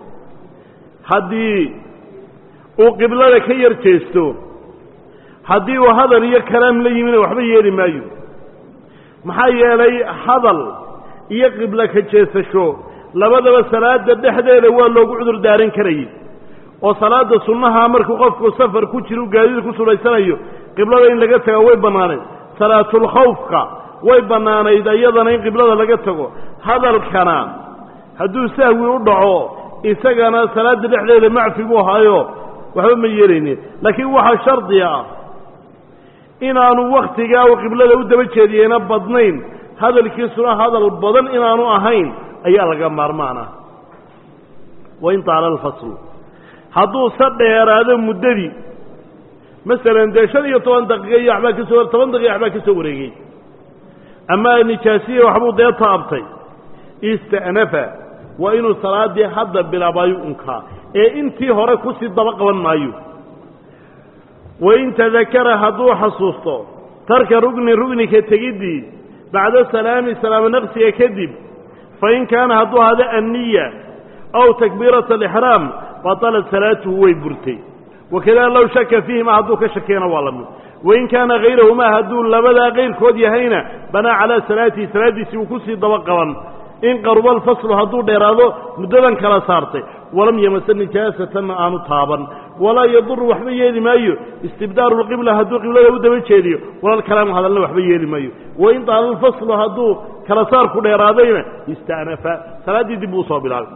haddii uu qiblada ka yar jeesto haddii uu hadal iyo kalaam la yimina waxba yeeli maayo maxaa yeelay hadal iyo qiblo ka jeesasho labadaba salaada dhexdeeda waa loogu cudur daaran karayay oo salaada sunnaha markuu qofku safar ku jiro gaadiid ku sulaysanayo qiblada in laga tago way bannaanayd salaatul khawfka way bannaanayd iyadana in qiblada laga tago hadalkana hadduu sahwi u dhaco isagana salaada dhexdeeda macfi buu ahaayo waxba ma yeelaynin laakiin waxaa shardi ah inaanu waktigaa uu qiblada u daba jeediyeyna badnayn hadalkiisuna hadal badan inaanu ahayn ayaa laga maarmaan ah wain taala alfaslu hadduu sa dheeraado muddadii masalan dee shan iyo toban daqiiqa iyo waxbaa kasoo toban daqiiqa waxbaa ka soo wareegey ama nijaasiya waxbuu dee taabtay ista'nafa waa inuu salaaddii hadda bilaabayo unkaa ee intii hore kusii daba qaban maayo wain tadakara hadduu xasuusto tarka rugni rugnika tegiddii bacda salaami salaamo naqsiga kadib fain kaana hadduu hada anniya aw takbiirata alixraam batalat salaatuhu way burtay wakadalika low shaka fiihima hadduu ka shakiyana waa la mid wain kaana hayrahumaa hadduu labadaa kayrkood yahayna banaa calaa salaatihi salaaddiisii uu kusii daba qaban in qaruba alfaslu hadduu dheeraado muddadan kala saartay walam yamasa nijaasatanna aanu taaban walaa yaduru waxba yeeli maayo istibdaaru lqibla hadduu qiblada u daba jeediyo walalkalaamu hadalna waxba yeeli maayo wain taala alfaslu hadduu kala saarku dheeraadayna ista'nafa salaaddii dib buu soo bilaabay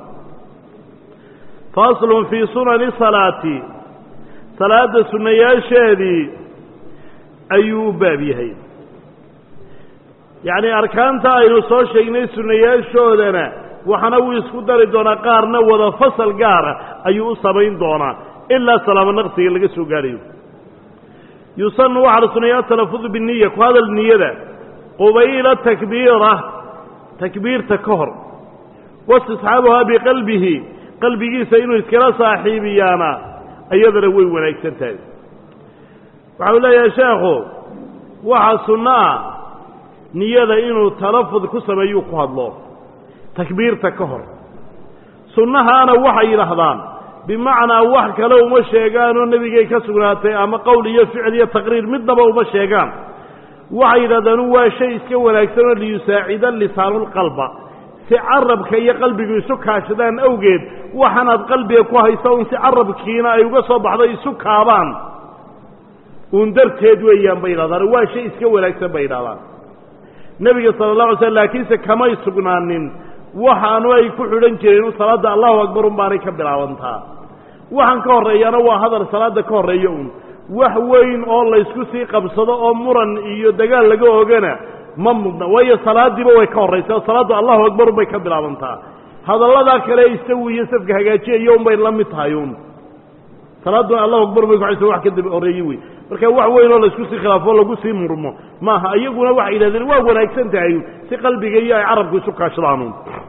faslun fii sunani salaati salaadda sunnayaasheedii ayuu u baab yahay yacni arkaanta aynu soo sheegnay sunnayaashoodana waxaana wuu isku dari doonaa qaarna wada fasal gaara ayuu u samayn doonaa ilaa salaamo naqsiga laga soo gaadhayo yusanu waxaa la suneeya atalafudu biniya ku hadal niyada qubayla takbiira takbiirta ka hor wastisxaabuhaa biqalbihi qalbigiisa inuu iskala saaxiibiyaana iyadana way wanaagsan tahay waxau leeyahay sheekhu waxa sunnaa niyada inuu talafud ku sameeyo ku hadlo takbiirta ka hor sunnahaana waxay yiraahdaan bimacnaa wax kale uma sheegaan oo nabigay ka sugnaatay ama qowl iyo ficil iyo taqriir midnaba uma sheegaan waxay yiraahdaan waa shay iska wanaagsan oo liyusaacida lisaanul qalba si carabka iyo qalbigu isu kaashadaan awgeed waxaanaad qalbiga ku hayso in si carabkiina ay uga soo baxdo isu kaabaan uun darteed weeyaan bay yiraahdaan waa shay iska wanaagsan bay yiraahdaan nabiga sallallahu alayhi wasallam laakiinse kama sugnaanin waxaanu ay ku xidhan jireen salaada Allahu akbar um baanay ka bilaabantaa waxaan ka horeeyana waa hadal salaada ka horeeyo un wax weyn oo la isku sii qabsado oo muran iyo dagaal laga oogana ma mudna way salaadiiba way ka horeysaa salaadu Allahu akbar bay ka bilaabantaa hadallada kale istawiyo safka hagaajiyo um bay la mid tahay un salaadu Allahu akbar bay ku xisay wax ka dib horeeyay way marka wax weyn oo la isku sii khilaafo lagu sii murmo maaha ayaguna wax ilaadan waa wanaagsan tahay si qalbiga iyo ay carabku isu kaashadaan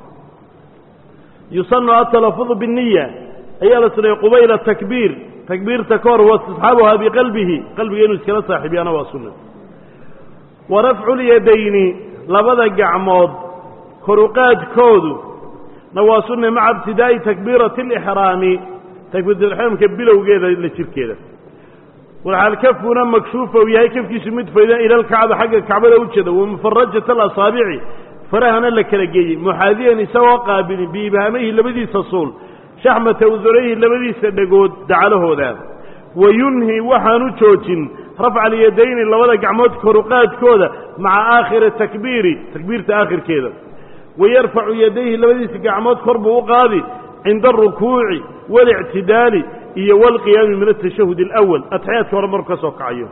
yusannu at-talaffuz bin-niyya ayaa la sameeyay qubayla takbiir takbiirta kor wa istisxaabuha bi qalbihi qalbiga inuu iskala saaxiibiyana waa sunnah wa raf'u al-yadayni labada gacmood koruqaadkoodu na waa sunnah ma'a ibtidaa'i takbiirati al-ihraami takbiirta al-ihraamka bilowgeeda la jirkeeda والحال كفنا مكشوفة وياهي كيف كيس مدفيدا إلى الكعبة حق الكعبة لوجده ومفرجة الأصابع فرهنا لك لقي محاذيا سوى قابل بإبهاميه لبدي تصول شحمة وذريه لبدي سنقود دعاله ذا وينهي وحانو تشوتين رفع اليدين اللي وضع عمود كرقات كودا مع آخر التكبير تكبير آخر كذا ويرفع يديه لبدي سقعمود قربه وقاضي عند الركوع والاعتدال iyo walqiyaam min at-tashahhud al-awwal atxiyadka hore marka soo kacayo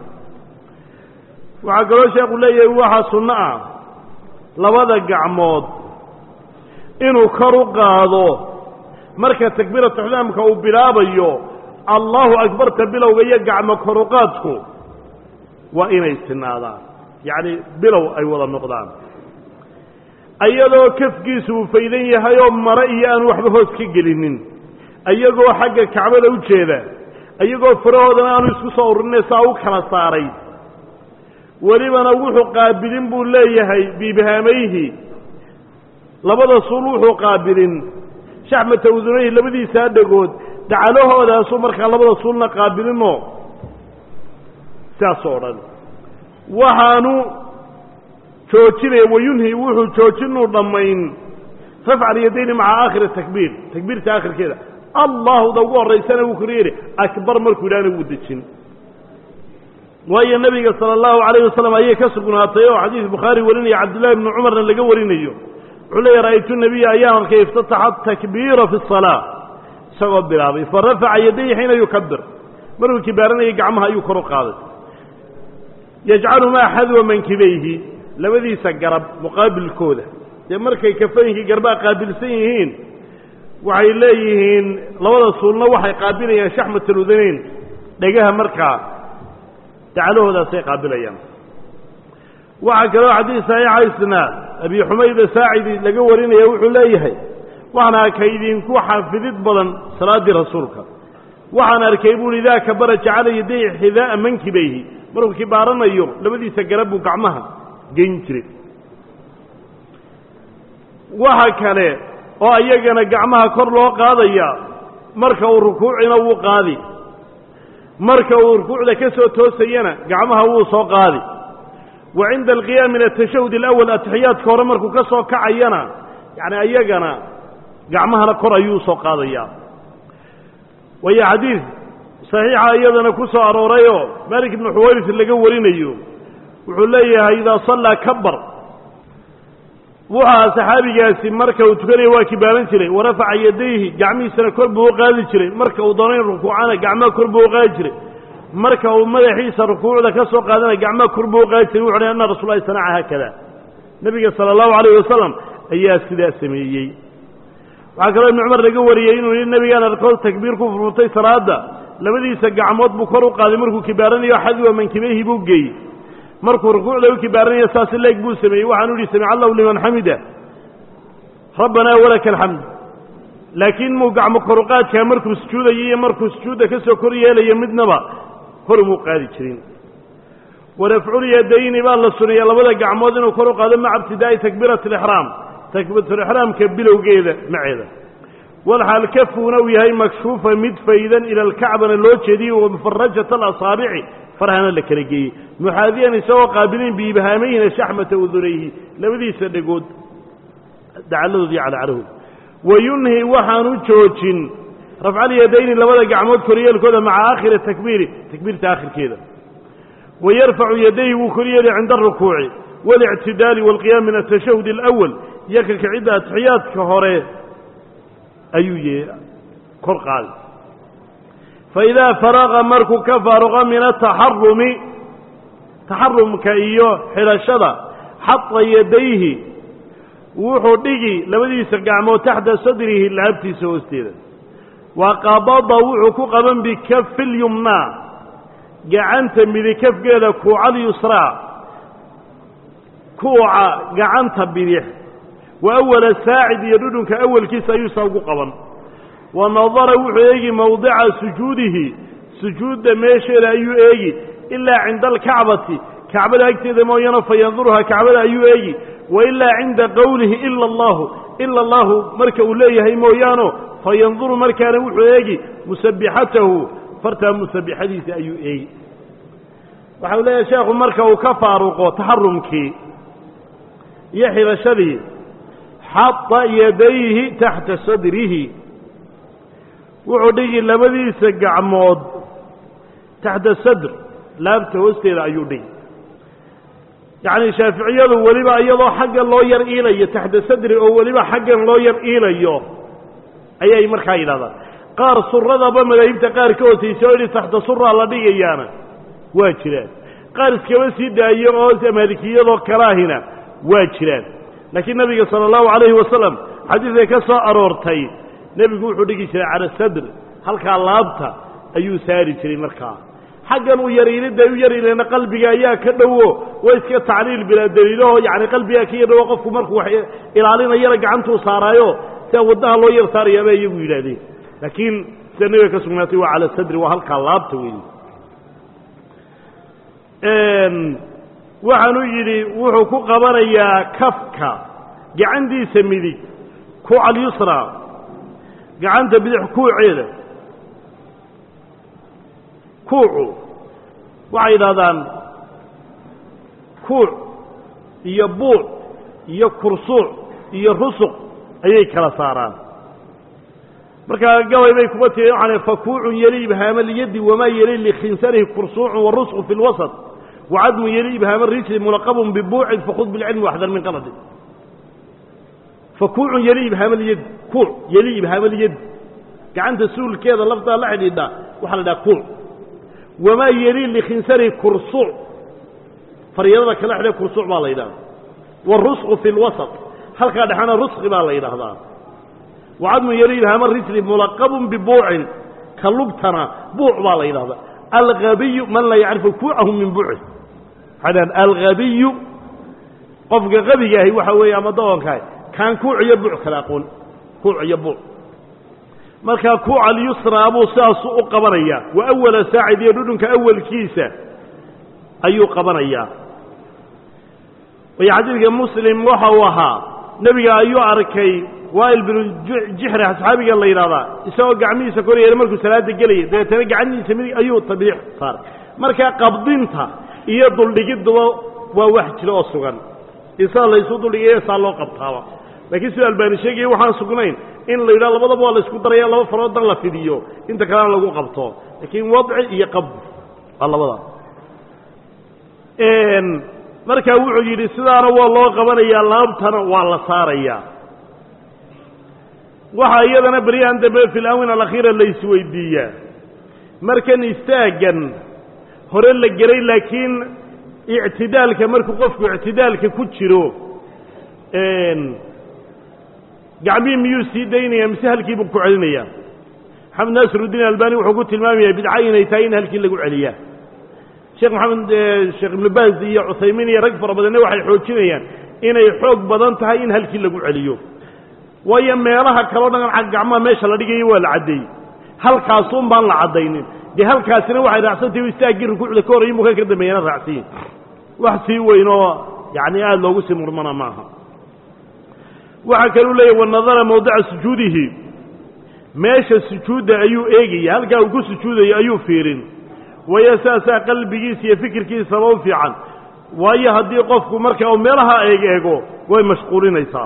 waxa galoo sheekhu leeyahay waxa sunna ah labada gacmood inuu kor u qaado marka takbiiratu ihraamka uu bilaabayo Allahu akbar tabilowga iyo gacmo kor u qaadku waa inay sinaadaan yaani bilow ay wada noqdaan ayadoo kafkiisu faydan yahay oo mara iyo aan waxba hoos ka gelinin ayagoo xagga kacbada u jeeda ayagoo farahoodana aanu isku soo ururinay saa u kala saaray walibana wuxuu qaabilin buu leeyahay biibhaamayhi labada suul wuxuu qaabilin shaxmata udunayhi labadiisa dhagood dacalahoodaasuu markaa labada suulna qaabilinoo sidaas oo dhan waxaanu joojinaya wayunhi wuxuu joojinuu dhammayn rafca alyadayni maca aakhiri takbiir takbiirta aakhirkeeda الله ذو الرئيسان وكرير أكبر مركو لانه ودجين وهي النبي صلى الله عليه وسلم أيه كسبنا طيو حديث البخاري ولني عبد الله بن عمر اللي قورينيه علي رأيت النبي أيام كيف افتتح التكبير في الصلاة سوى بلابي فرفع يديه حين يكبر مرو كبارنا يقعمها يكرو قادت يجعل ما حذو منكبيه لوذي سقرب مقابل الكودة يمركي كفيه قرباء قابل سيهين waxay leeyihiin labada suulna waxay qaabilayaan shaxmatul udanayn dhagaha markaa dacalahooda say qaabilayaan waxa kale oo xadiis sahih isna abi humayd saacidi laga warinaya wuxuu leeyahay waxana kaydin ku xafidid badan salaadii rasuulka waxaan arkay buu lidaa ka baraja calay yaday hidaa mankibayhi markuu kibaaranayo labadiisa garab uu gacmaha geyn jiray waxa kale oo ayagana gacmaha kor loo qaadaya marka uu rukuucina wuu qaadi marka uu rukuucda ka soo toosayana gacmaha wuu soo qaadi wa inda alqiyam min at-tashahhud al-awwal at-tahiyat kor markuu ka soo kacayana yaani ayagana gacmaha kor ayuu soo qaadaya waya hadith sahiha ayadana ku soo aroorayo Malik ibn Huwayrith laga warinayo wuxuu leeyahay ida salla kabbar waxa saxaabigaasi marka uu tukanay waa kibaaran jiray warafaca yadayhi gacmihiisa kor buu qaadi jiray marka uu doonay rukuucana gacmaha kor buu qaadi jiray marka uu madaxiisa rukuucda ka soo qaadana gacmaha kor buu qaadi jiray wuxuu leeyahay rasuulullaahi sallallahu alayhi wasallam nabiga sallallahu alayhi wasallam ayaa sidaa sameeyay waxa kale ibn Umar laga wariyay inuu nabiga arkood takbiir ku furtay salaada labadiisa gacmood buu kor u qaaday markuu kibaaranayo xadwa mankibayhi buu geeyay markuu rukuucda u kibaaranayo saas leeg buu sameeyay waxaanu yiri sami Allahu liman hamida rabbana walakal hamd laakiin muu gacmo kor u qaadka markuu sujuudayo markuu sujuuda ka soo kor yeelayo midnaba kor muu qaadi jirin ورفع اليدين بالسنية لبدا قعمود إنه كرو قادم مع ابتداء تكبيرة الإحرام تكبيرة الإحرام كبلوا جيدا معيدا والحال كف نوي هاي مكشوفة مدفيدا إلى الكعبة اللوتشة دي ومفرجة الأصابع فرهنا لك لقيه محاذيا سوى قابلين بإبهامين شحمة أذنيه لبدي سنقود دعالله دي على عرهو وينهي وحانو تشوتشن رفع اليدين لبدا قعمود كريا الكودة مع آخر التكبير تكبير آخر كذا ويرفع يديه وكريا عند الركوع والاعتدال والقيام من التشهد الأول يكك عدة تحيات كهوري أيوه كرقال فإذا فرغ مركو كفارغ من التحرم تحرم كأيوه حرشدا حط يديه وحديه لبدي سقعمو تحت صدره اللعبتي سوستيدا وقبض وحكو قبن بكف اليمنى قعنت من كف قيدا كوع اليسرى كوع قعنت بريح وأول ساعد يدودن كأول كيس يساوق قبن ونظر وحيجي موضع سجوده سجود ماشي لا يؤيي إلا عند الكعبة كعبة أكتد موينة فينظرها كعبة يؤيي وإلا عند قوله إلا الله إلا الله مركه ليه هي مويانه فينظر مركه وحيجي مسبحته فرتها مسبحته أيؤيي وحول يا شيخ مركه كفارق تحرمك يحيى شذي حط يديه تحت صدره وعدي لبدي سقعمود تحت الصدر لابته وستير أيودي يعني شافعية ولما أيضا حقا الله يرئي تحت صدر أو ولما حقا الله يرئي أي أي مركا إلى هذا قار صرنا بما يبتقار كوتي سوري تحت صرة الله دي أيانا واجران قار سكوسي دايقوز مالكية وكراهنا واجران لكن النبي صلى الله عليه وسلم حديث كسا أرورتين نبي يقول حديقي شري على الصدر هل كان لابتا أيو ساري شري مركا حقا ويرين دا يرين لأن قلبي أياه كدوه ويسكي التعليل بلا دليله يعني قلبي أكيد وقف مركو إلى علينا يرق عنته صارايو سودها الله يرسار يبا يقول إلى لكن سنوي كسماتي وعلى الصدر وهل كان لابتا وين waxaanu yidhi wuxuu ku qabanayaa kafka gacantiisa midig kuuca al-yusra gacanta bidix kuuceeda kuucu waxay yidhahdaan kuuc iyo buuc iyo kursuuc iyo rusuq ayay kala saaraan markaa gabay bay kuma tiri waxaan fakuucun yali ibhaama liyadi wamaa yali likhinsarihi kursuucun wa rusqu fi lwasat وعدم يلي بهام الرجل ملقب ببوع فخذ بالعلم واحذر من قلده فكوع يلي بهام اليد كوع يلي بهام اليد كعنت سول كذا لفظه لا حديدا وحل دا كوع وما يلي لخنسره كرصوع فريضه كلا حدا كرصوع با ليدا والرزق في الوسط هل كان حنا رزق با ليدا هذا وعدم يلي بهام الرجل ملقب ببوع كلبتنا بوع با ليدا هذا الغبي من لا يعرف كوعه من بوعه هذا الغبي قفق غبي هي وحوي ama doonka kan kuuciyo buuc kala aqoon kuuciyo buuc marka kuuc al-yusra abu saas u qabanaya wa awwal saa'id yadunka awwalkiisa ayu qabanaya way hadilka muslim waxa waha nabiga ayu arkay wail bin jihra asxaabiga la yiraahdaa isoo gacmihiisa koriyay markuu salaada galay deetana gacmihiisa mid ayuu tabiix saar marka qabdinta iyo duldhigiduba waa wax jiro oo sugan isa la isoo duldhigay saa loo qabtaaba laakiin sida albani sheegay waxaan sugnayn in la yiraahdo labadaba waa la isku daray laba farood la fidiyo inta kale lagu qabto laakiin wadci iyo qabd labada een marka wuxuu yiri sidaana waa loo qabanayaa laabtana waa la saarayaa waxa iyadana bariyaan dambe fil awina al-akhira la isweydiiya markan istaagan hore la galay laakiin i'tidaalka markuu qofku i'tidaalka ku jiro een gacmi miyuu sii daynaya mise halkii buu ku celinaya Muhammad Nasruddin Albani wuxuu ku tilmaamayaa bidca inay tahay in halkii lagu celiyaa Sheekh Muhammad Sheekh Ibn Baz iyo Uthaymeen iyo rag fara badan waxay xoojinayaan inay xoog badan tahay in halkii lagu celiyo way meelaha kala dhagan gacmaha meesha la dhigay waa la cadeey halkaas uun baan la cadeynin dee halkaasina waxay raacsantahi istaaggii rukuucda ka horreeyey mukan ka dambeeyana raacsiyin wax sii weyn oo yacni aada loogu sii murmana maaha waxaa kaluu leeyahy wanadara mawdica sujuudihi meesha sujuudda ayuu eegaya halkaa uu ku sujuudayo ayuu fiirin waayo saasaa qalbigiisa iyo fikirkiisaba u fiican waayo haddii qofku marka uu meelaha eeg eego way mashquulinaysaa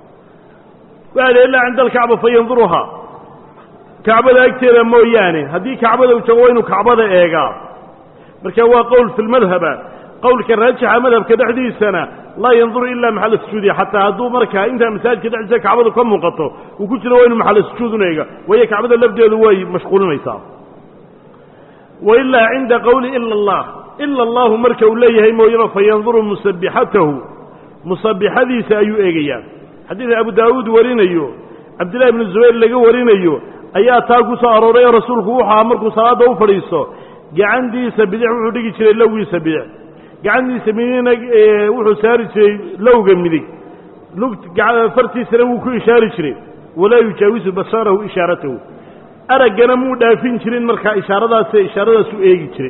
waxaa la ilaa cinda alkacba fayanduruhaa kacbada agteeda mooyaane haddii kacbada uu joogo waa inuu kacbada eegaa marka waa qowl fi lmadhaba qowlka raajixa madhabka dhexdiisana laa yanduru ilaa maxalla sujuudiya xataa hadduu markaa intaa masaajidka dhexdiisa kacbadu ka muuqato uu ku jiro waa inu maxalla sujuudun eega waayo kacbada lafdeedu way mashquulinaysaa wailaa cinda qowli ila allah ila allahu marka uu leeyahay mooyaba fayanduru musabbixatahu musabbixadiisa ayuu eegayaa xadiidka abu daawuud warinayo cabdillahi ibnu zubayr laga warinayo ayaa taa ku soo arooray oo rasuulku wuxuu ahaa markuu salaadda u fadhiisto gacantiisa bidix wuxuu dhigi jiray lowgiisa bidix gacantiisa midigna wuxuu saari jiray lowga midig lugt fartiisana wuu ku ishaari jiray walaa yujaawisu basarahu ishaaratahu araggana muu dhaafin jirin markaa ishaaradaase ishaaradaasuu eegi jiray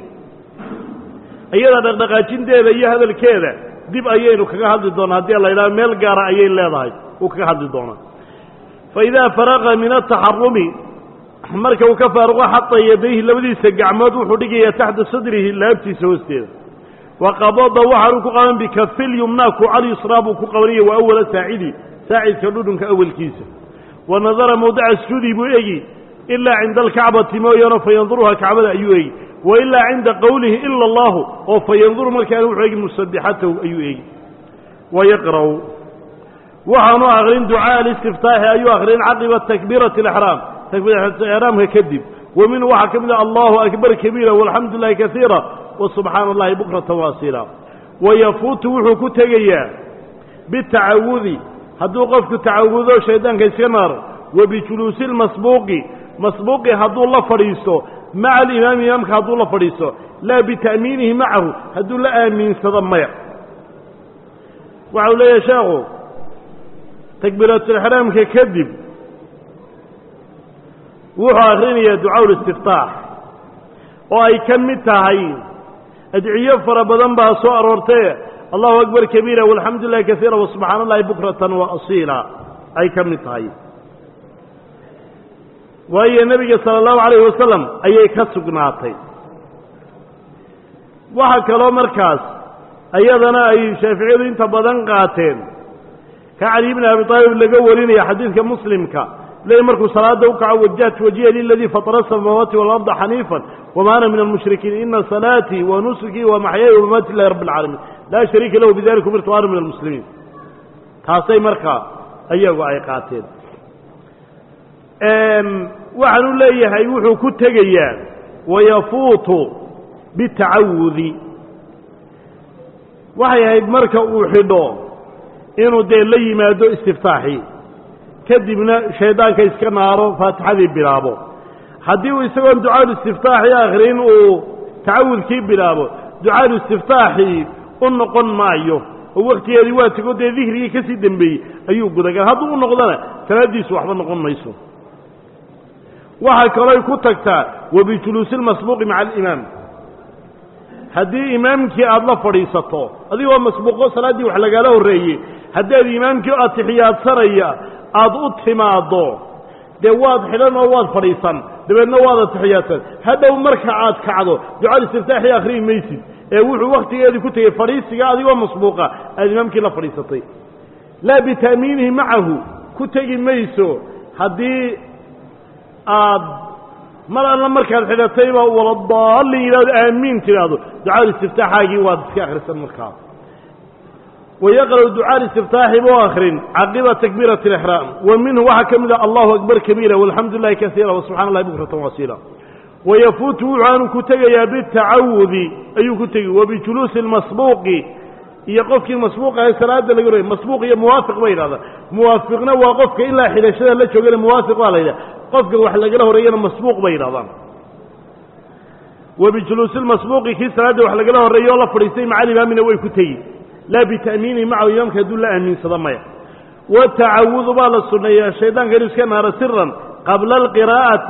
iyada dhaqdhaqaajinteeda iyo hadalkeeda dib ayaynu kaga hadli doonaa haddii la yidhaha meel gaara ayay leedahay uu kaga hadli doonaa fa idaa faraqa min ataxarumi marka uu ka faaruqo xata yadayhi labadiisa gacmood wuxuu dhigayaa taxta sadrihi laabtiisa hoosteeda wa qabada waxaanu ku qaban bikafil yumnaa kucal yusraa buu ku qabanaya wa awala saacidi saacidka dhudhunka awalkiisa wa nadara mawdica sujuudi buu egi ilaa cinda alkacbati mooyaano fayanduruha kacbada ayuu eegi wa ilaa cinda qowlihi ila allahu oo fayanduru markaana wuxuu eegi musabbixatahu ayuu eegi wayaqra'u waxaanu akrin ducaa alistiftaaxi ayuu akrin caqiba takbiirati alixraam takbiiraةraamka kadib wa minhu waxaa ka mid ah allahu akbar kabiira walxamdu lilahi kaiira wasubxaana allahi bukrata waasila wayafuutu wuxuu ku tegayaa bitacawudi hadduu qofku tacawudo shaydaanka iska naaro wa bijuluusi lmasbuuqi masbuuqi hadduu la fadhiisto maca alimaami imaamka hadduu la fadhiisto laa bita'miinihi macahu hadduu la aamiinsado maya waxau leeyahay sheekhu takbiiratulixraamka kadib wuxuu akrinayaa ducaa ulistiftaax oo ay ka mid tahay adciyo fara badan baa soo aroortee allahu akbar kabiira walxamdu lilahi kaiira wasubxaana allahi bukratan wa asiila ay ka mid tahay waayo nebiga sala allahu calayhi wasalam ayay ka sugnaatay waxa kaloo markaas ayadana ay shaaficiyadu inta badan qaateen ka cali bni abi aalib laga warinaya xadiidka muslimka le markuu salaada u kaco wajahtu wajhiya liladii fatara asamaawaati waalarda xaniifan wama ana min almushrikiin ina salaatii wa nusukii wa maxyaaya wamamaati ilahi rabbi alcaalamiin laa shariika lahu bidalika umirtu ana min almuslimiin taasay markaa ayagu ay qaateen waxaanu leeyahay wuxuu ku tegayaa wayafuutu bitacawudi waxay ahayd marka uu xidho inuu dee la yimaado istiftaaxii kadibna shaydaanka iska naaro faatixadii bilaabo haddii uu isagoon ducaadu istiftaaxii akhrin uu tacawudkii bilaabo ducaadu istiftaaxii u noqon maayo oo waktigeedii waa tego dee dikrigii ka sii dembeeyey ayuu gudagal hadduu u noqdona salaaddiisu waxba noqon mayso waxaa kalooy ku tagtaa wabijuluusi lmasbuuqi maca alimaam haddii imaamkii aada la fadhiisato adigoo masbuuqo salaaddii wax lagala horreeyey haddii aad imaamkii o atixiyaadsanaya aada u timaaddo dee waad xidhan oo waad fadhiisan dabeedna waad atixiyaadsan hadhow marka aad kacdo ducada istiftaaxii akhriyi maysid ee wuxuu wakhtigeedii ku tegey fadhiisiga adigoo masbuuqa aad imaamkii la fadhiisatay laa bita'miinihi macahu ku tegi mayso haddii aad mar alla markaad xidhatayba waladaalin yidhahdo aamiin tidhaahdo ducada istiftaaxaagii waad iska akhrisan markaa wayaqra'u ducaa istiftaaxi buu akrin caqiba takbiirati alixraam wa minhu waxaa ka mid ah allahu akbar kabiira walxamdu lilahi kaiira wasubxana allahi bukratan wasiila wayafuutu wuxaanu ku tegayaa bitacawudi ayuu ku tegi wabijuluusi lmasbuuqi iyo qofkii masbuuq ahay salaada laga horey masbuuq iyo muwaafiq ba yidhahda muwaafiqna waa qofka ilaa xidhashada la joogana muwaafiq baa la yidhaha qofka wax lagala horeeyana masbuuq bay yidhahdaan wabijuluusi lmasbuuqi kii salaadda wax lagala horreeyo oo la fadhiistay maca alimaamina way ku tegi laa bita'miinihi macahu imaamka hadduu la aamiinsado maya watacawudu baa la sunneeyaa shaydaanka inuu iska naaro siran qabla alqiraa'ati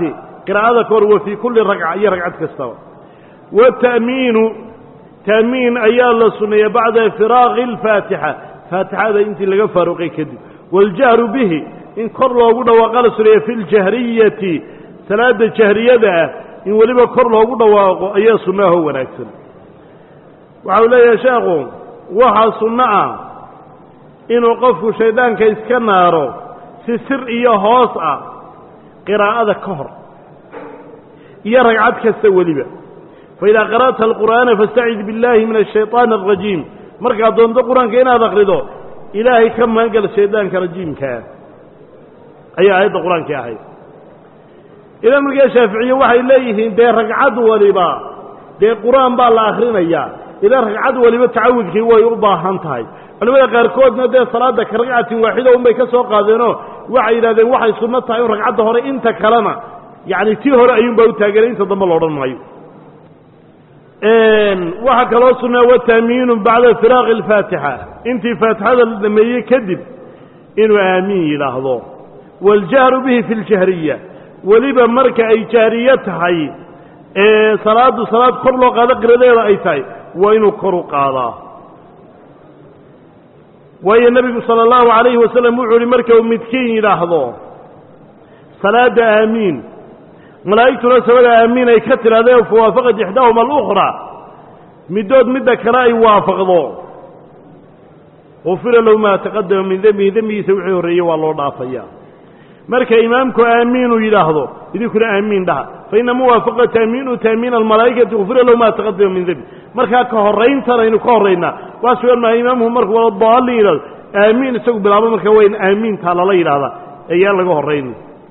qiraa'ada kahor wa fii kulli ragca iyo ragcad kastaba wata'miinu ta'miin ayaa la sunneeya bacda firaaqi alfaatixa faatixada intii laga faaruqay kadib waاljahru bihi in kor loogu dhawaaqa la suneeya fi ljahriyati salaada jahriyada ah in weliba kor loogu dhawaaqo ayaa sunnaho wanaagsan waxau leeyahay sheekhu waxaa sunno ah inuu qofku shayddaanka iska naaro si sir iyo hoos ah qiraa'ada ka hor iyo ragcad kasta weliba faidaa qara'ta alqur'aana fastacid biاllaahi min ashayطaani alrajiim markaad doonto qur-aanka inaad akrido ilaahay ka maangal shayddaanka rajiimkaa ayaa aayadda qur-aankii ahayd imaamulka shaaficiye waxay leeyihiin dee ragcad waliba dee qur-aan baa la akrinayaa ilaa ragcad waliba tacawudkii way u baahan tahay culimada qaarkoodna dee salaada ka ragcatin waaxida unbay ka soo qaadeenoo waxay yidhahdeen waxay sunno tahay in ragcadda hore inta kalena yacni tii hore ayuunbaa u taageeray inta dambe loodhan maayo waxaa kaloo sunnaa wata'miinu bacda firaaqi alfaatixa intii faatixada la dhameeyey kadib inuu aamiin yidhaahdo waاljahru bihi fi اljahriya weliba marka ay jaariye tahay ee salaaddu salaad kor loo qaado qiradeeda ay tahay waa inuu kor u qaadaa waayo nebigu sala allahu calayhi wasalam wuxuu uhi marka uu midkiin yidhaahdo salaadda aamiin malaa'igtuna sabada aamiin ay ka tidhahdeen fawaafaqat ixdaahuma alukhraa middood midda kale ay waafaqdo ufira lahu maa taqadama min dembihi dembigiisa wixii horreeyey waa loo dhaafayaa marka imaamku aamiinuu yidhaahdo idinkuna aamiin dhaha faina muwaafaqata taamiinu taamiina almalaa'ikati ufira lahu maa taqadama min dembi markaa ka horrayntan aynu ka horraynaa waa sugan maha imaamuhu markuu wala daalin yidhahdo aamiin isagu bilaabo marka waa in aamiintaa lala yidhaahdaa ayaan laga horrayn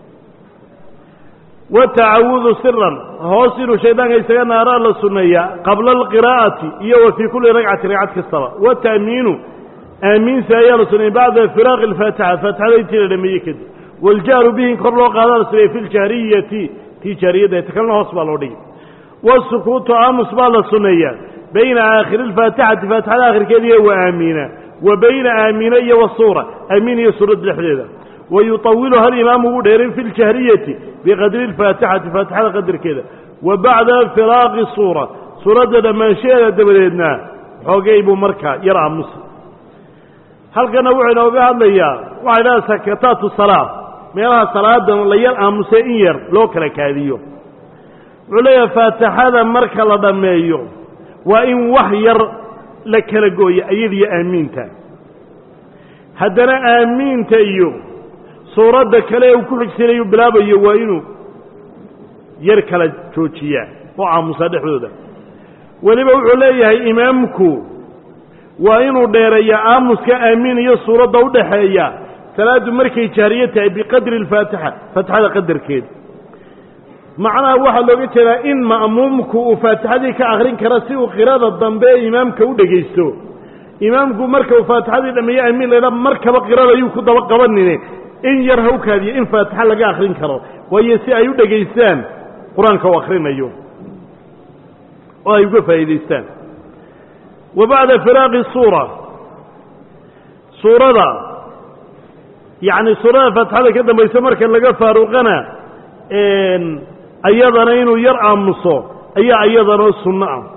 watacawudu siran hoos inuu shaydaanka isaga naaraa la sunneeyaa qabla alqiraa'ati iyo wa fii kulli ragcati ragcad kastaba wata'miinu aamiinsi ayaa la sunneeyey bacda firaaqi alfaatixa faatixada intii la dhameeyey kadib waاljahru bihi in kor loo qaada la suneeyey fi ljahriyati tii jaariyadda ta kalena hoos baa loo dhigi wasukuutu aamus baa la sunneeyaa bayna aakhiri alfaatixati faatixada aakhirkeeda iyo wa aamiina wa bayna aamiina iyo wasuura aamiin iyo suuradda dhexdeeda wayuطawiluha alimaamu wuu dheerin fi ljahriyati biqadri alfaatixati faatixada qadarkeeda wa bacda firaaqi suura suuradda dhammaanshaheeda dabadeedna xoogay buu markaa yar aamusa halkana wuxuu inooga hadlayaa waxay dhaha sakataatu salaa meelaha salaadan la yar aamusay in yar loo kala kaadiyo wuxuu leeyahay faatixada marka la dhammeeyo waa in wax yar la kala gooyo iyadiyo aamiinta haddana aamiinta iyo suuradda kale uu ku xigsanayu bilaabayo waa inuu yar kala joojiyaa oo aamusa dhexdooda weliba wuxuu leeyahay imaamku waa inuu dheereeya aamuska aamiin iyo suuradda u dhaxeeya salaaddu markay jaariye tahay biqadri alfaatixa faatixada qadarkeeda macnaha waxaa looga jeedaa in ma'muumku uu faatixadii ka akrin kara si uu qirada dambe ee imaamka u dhegaysto imaamku marka uu faatixadii dhameeye aamiin laydha markaba qirada ayuu ku daba qabanine in yar ha u kaadiyo in faatixa laga akrin karo waayo si ay u dhegaystaan qur-aanka u akrinayo oo ay uga faa'iidaystaan wa bacda firaaqi suura suurada yacni suurada faatixada ka dambaysa marka laga faaruqana ayadana inuu yar aamuso ayaa iyadana sunno ah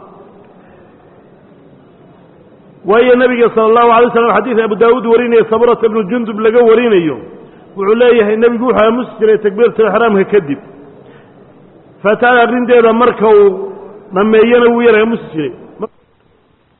waayo nebiga sala allahu alay slam xadiid abu daawuud warinaya sabrata ibnu jundub laga warinayo wuxuu leeyahay nebigu wuxuu aamusi jiray takbiiratulixraamka kadib faatixada arrinteeda marka uu dhameeyana wuu yar aamusi jiray